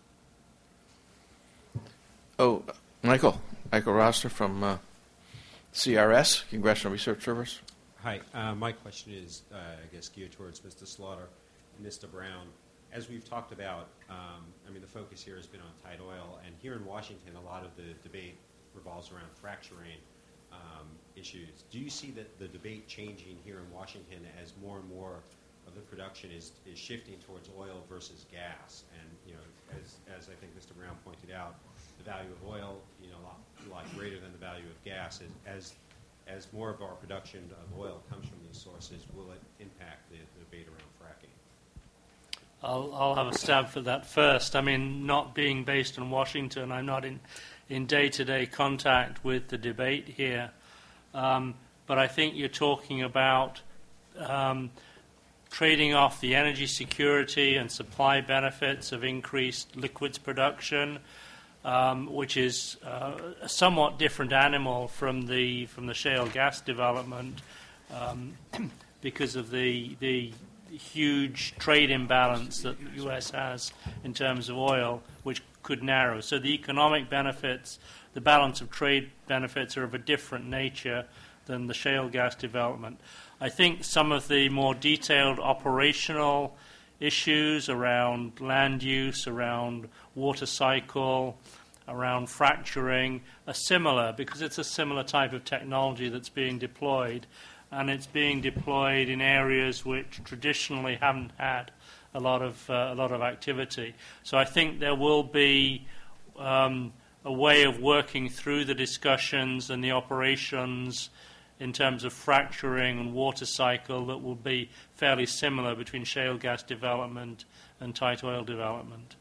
Oh, Michael Roster from CRS, Congressional Research Service. Hi. My question is, I guess, geared towards Mr. Slaughter and Mr. Brown. As we've talked about, the focus here has been on tight oil, and here in Washington, a lot of the debate revolves around fracturing issues. Do you see that the debate changing here in Washington as more and more of the production is shifting towards oil versus gas? And as I think Mr. Brown pointed out, the value of oil, a lot greater than the value of gas. As more of our production of oil comes from these sources, will it impact the debate around fracking? I'll have a stab for that first. Not being based in Washington, I'm not in day-to-day contact with the debate here. But I think you're talking about trading off the energy security and supply benefits of increased liquids production, which is a somewhat different animal from the shale gas development because of the huge trade imbalance that the U.S. has in terms of oil, which could narrow. So the economic benefits, the balance of trade benefits, are of a different nature than the shale gas development. I think some of the more detailed operational issues around land use, around water cycle, around fracturing are similar because it's a similar type of technology that's being deployed, and it's being deployed in areas which traditionally haven't had a lot of activity. So I think there will be a way of working through the discussions and the operations in terms of fracturing and water cycle that will be fairly similar between shale gas development and tight oil development.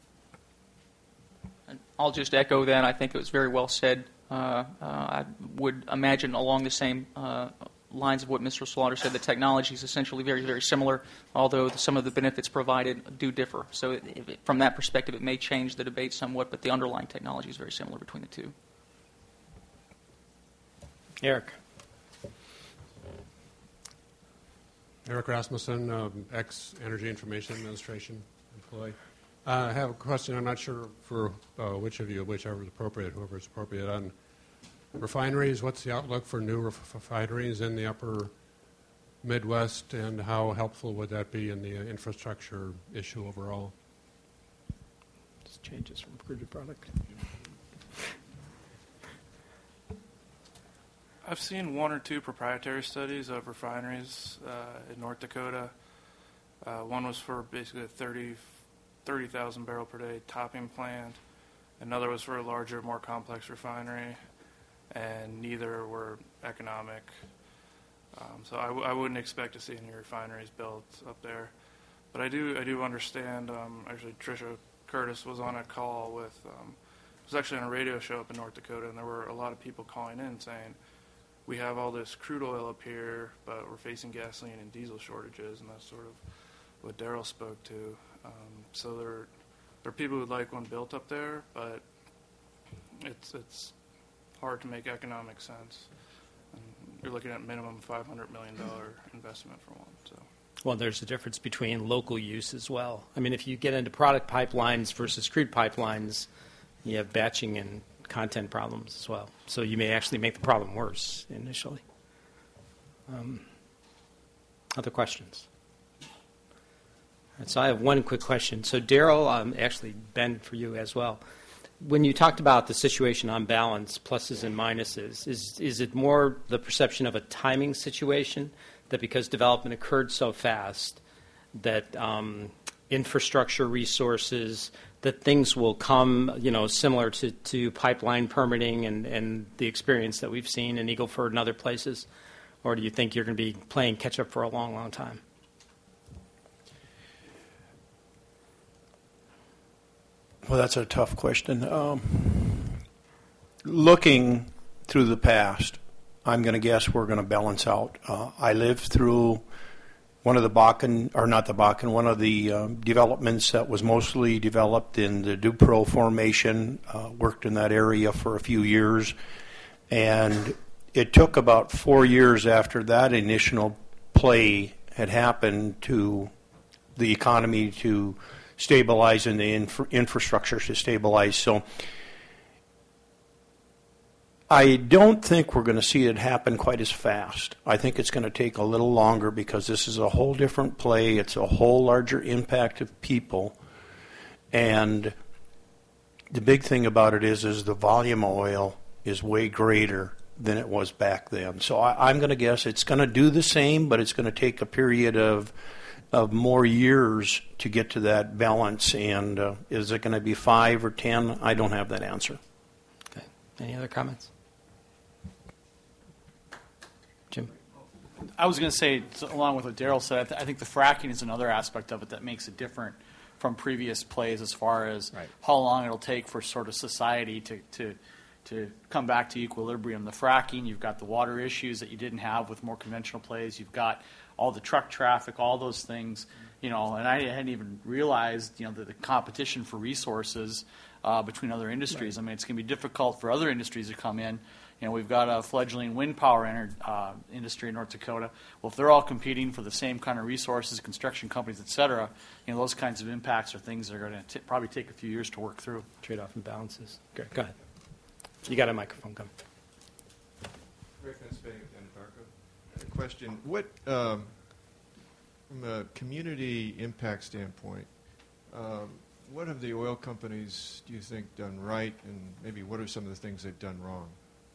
I'll just echo that. I think it was very well said. I would imagine along the same lines of what Mr. Slaughter said, the technology is essentially very, very similar, although some of the benefits provided do differ. So from that perspective, it may change the debate somewhat, but the underlying technology is very similar between the two. Eric. Eric Rasmussen, ex-Energy Information Administration employee. I have a question. I'm not sure for which of you, whichever is appropriate, whoever is appropriate, on refineries. What's the outlook for new refineries in the upper Midwest, and how helpful would that be in the infrastructure issue overall? Just changes from crude to product. I've seen one or two proprietary studies of refineries in North Dakota. One was for basically a 30,000 barrel per day topping plant. Another was for a larger, more complex refinery, and neither were economic. So I wouldn't expect to see any refineries built up there. But I do understand. Actually, Tricia Curtis was on a call with. It was actually on a radio show up in North Dakota, and there were a lot of people calling in saying, "We have all this crude oil up here, but we're facing gasoline and diesel shortages," and that's sort of what Daryl spoke to. So there are people who'd like one built up there, but it's hard to make economic sense. And you're looking at minimum $500 million investment for one. So. Well, there's a difference between local use as well. I mean, if you get into product pipelines versus crude pipelines, you have batching and content problems as well. So you may actually make the problem worse initially. Other questions? All right, so I have one quick question. So Daryl, actually Ben, for you as well. When you talked about the situation on balance, pluses and minuses, is it more the perception of a timing situation, that because development occurred so fast that infrastructure resources, that things will come, similar to pipeline permitting and the experience that we've seen in Eagle Ford and other places? Or do you think you're going to be playing catch-up for a long, long time? Well, that's a tough question. Looking through the past, I'm going to guess we're going to balance out. I lived through one of the one of the developments that was mostly developed in the Dupro Formation, worked in that area for a few years, and it took about 4 years after that initial play had happened to the economy to stabilize and the infrastructure to stabilize. So I don't think we're going to see it happen quite as fast. I think it's going to take a little longer because this is a whole different play. It's a whole larger impact of people. And the big thing about it is the volume of oil is way greater than it was back then. So I'm going to guess it's going to do the same, but it's going to take a period of more years to get to that balance. And is it going to be 5 or 10? I don't have that answer. Okay. Any other comments? Jim? I was going to say, along with what Daryl said, I think the fracking is another aspect of it that makes it different from previous plays as far as how long it'll take for sort of society to come back to equilibrium. The fracking, you've got the water issues that you didn't have with more conventional plays. You've got all the truck traffic, all those things, and I hadn't even realized, the competition for resources between other industries. I mean, it's going to be difficult for other industries to come in. We've got a fledgling wind power industry in North Dakota. Well, if they're all competing for the same kind of resources, construction companies, et cetera, those kinds of impacts are things that are going to probably take a few years to work through. Trade-off imbalances. Great. Go ahead. You got a microphone coming. Ray Fensbay with Anadarko. Question: What, from a community impact standpoint, what have the oil companies, do you think, done right, and maybe what are some of the things they've done wrong?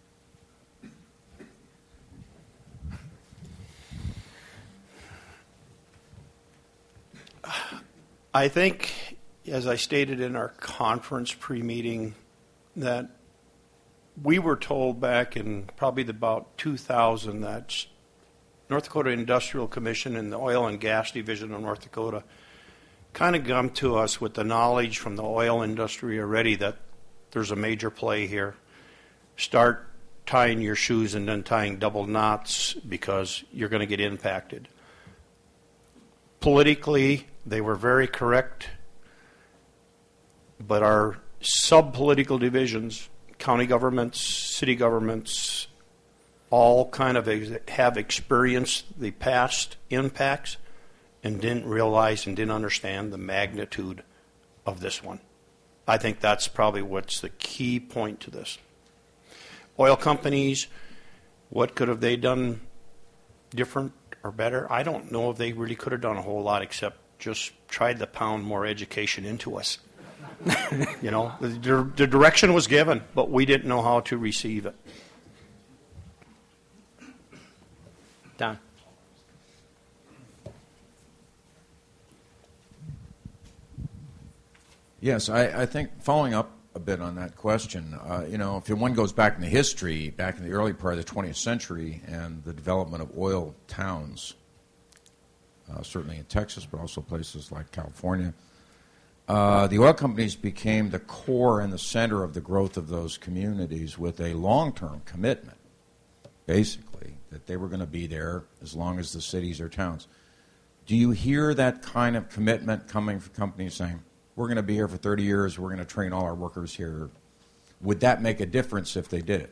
I think, as I stated in our conference pre-meeting, that we were told back in probably about 2000 that North Dakota Industrial Commission and the Oil and Gas Division of North Dakota kind of come to us with the knowledge from the oil industry already that there's a major play here. Start tying your shoes and then tying double knots because you're going to get impacted. Politically, they were very correct, but our sub-political divisions, county governments, city governments, all kind of have experienced the past impacts and didn't realize and didn't understand the magnitude of this one. I think that's probably what's the key point to this. Oil companies, what could have they done different or better? I don't know if they really could have done a whole lot except just tried to pound more education into us. The direction was given, but we didn't know how to receive it. Don. Yes, I think following up a bit on that question, if one goes back in the history, back in the early part of the 20th century and the development of oil towns, certainly in Texas, but also places like California, the oil companies became the core and the center of the growth of those communities with a long-term commitment, basically, that they were going to be there as long as the cities or towns. Do you hear that kind of commitment coming from companies saying, we're going to be here for 30 years, we're going to train all our workers here? Would that make a difference if they did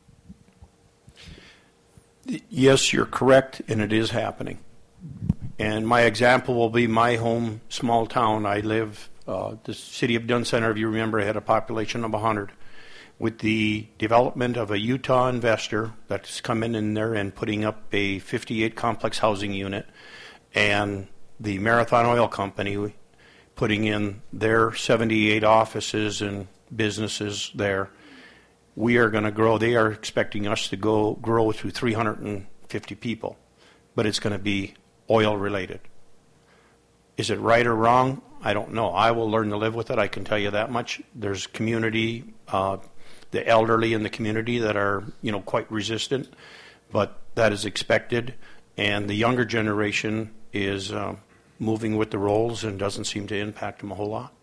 it? Yes, you're correct, and it is happening. And my example will be my home small town. I live, the city of Dunn Center, if you remember, had a population of 100. With the development of a Utah investor that's coming in there and putting up a 58 complex housing unit, and the Marathon Oil Company putting in their 78 offices and businesses there, we are going to grow. They are expecting us to grow to 350 people, but it's going to be oil related. Is it right or wrong? I don't know. I will learn to live with it. I can tell you that much. There's community, the elderly in the community that are, quite resistant, but that is expected. And the younger generation is moving with the roles and doesn't seem to impact them a whole lot.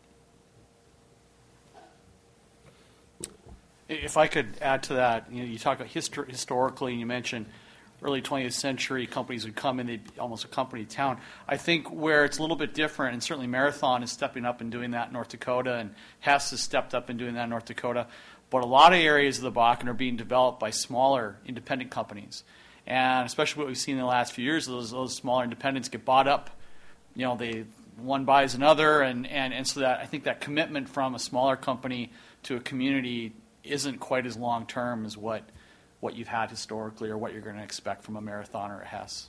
If I could add to that, you talk about historically, and you mentioned early 20th century companies would come in, they'd almost accompany town. I think where it's a little bit different, and certainly Marathon is stepping up and doing that in North Dakota, and Hess has stepped up and doing that in North Dakota, but a lot of areas of the Bakken are being developed by smaller independent companies. And especially what we've seen in the last few years, those smaller independents get bought up. One buys another, and so that I think that commitment from a smaller company to a community isn't quite as long term as what you've had historically or what you're going to expect from a Marathon or a Hess.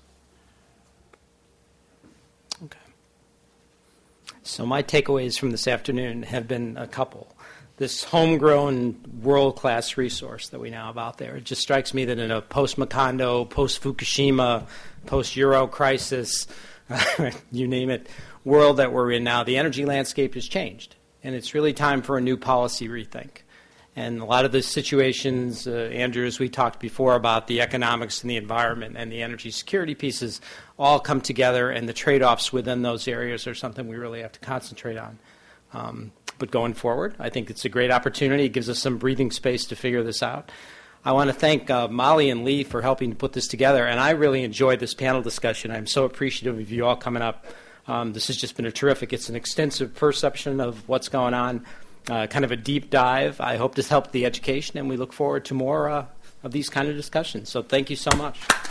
Okay. So my takeaways from this afternoon have been a couple. This homegrown world-class resource that we now have out there, it just strikes me that in a post-Macondo, post-Fukushima, post-Euro crisis, you name it, world that we're in now, the energy landscape has changed. And it's really time for a new policy rethink. And a lot of the situations, Andrew, as we talked before about the economics and the environment and the energy security pieces, all come together, and the trade-offs within those areas are something we really have to concentrate on. But going forward, I think it's a great opportunity. It gives us some breathing space to figure this out. I want to thank Molly and Lee for helping to put this together, and I really enjoyed this panel discussion. I'm so appreciative of you all coming up. This has just been it's an extensive perception of what's going on, kind of a deep dive. I hope this helped the education, and we look forward to more of these kind of discussions. So thank you so much.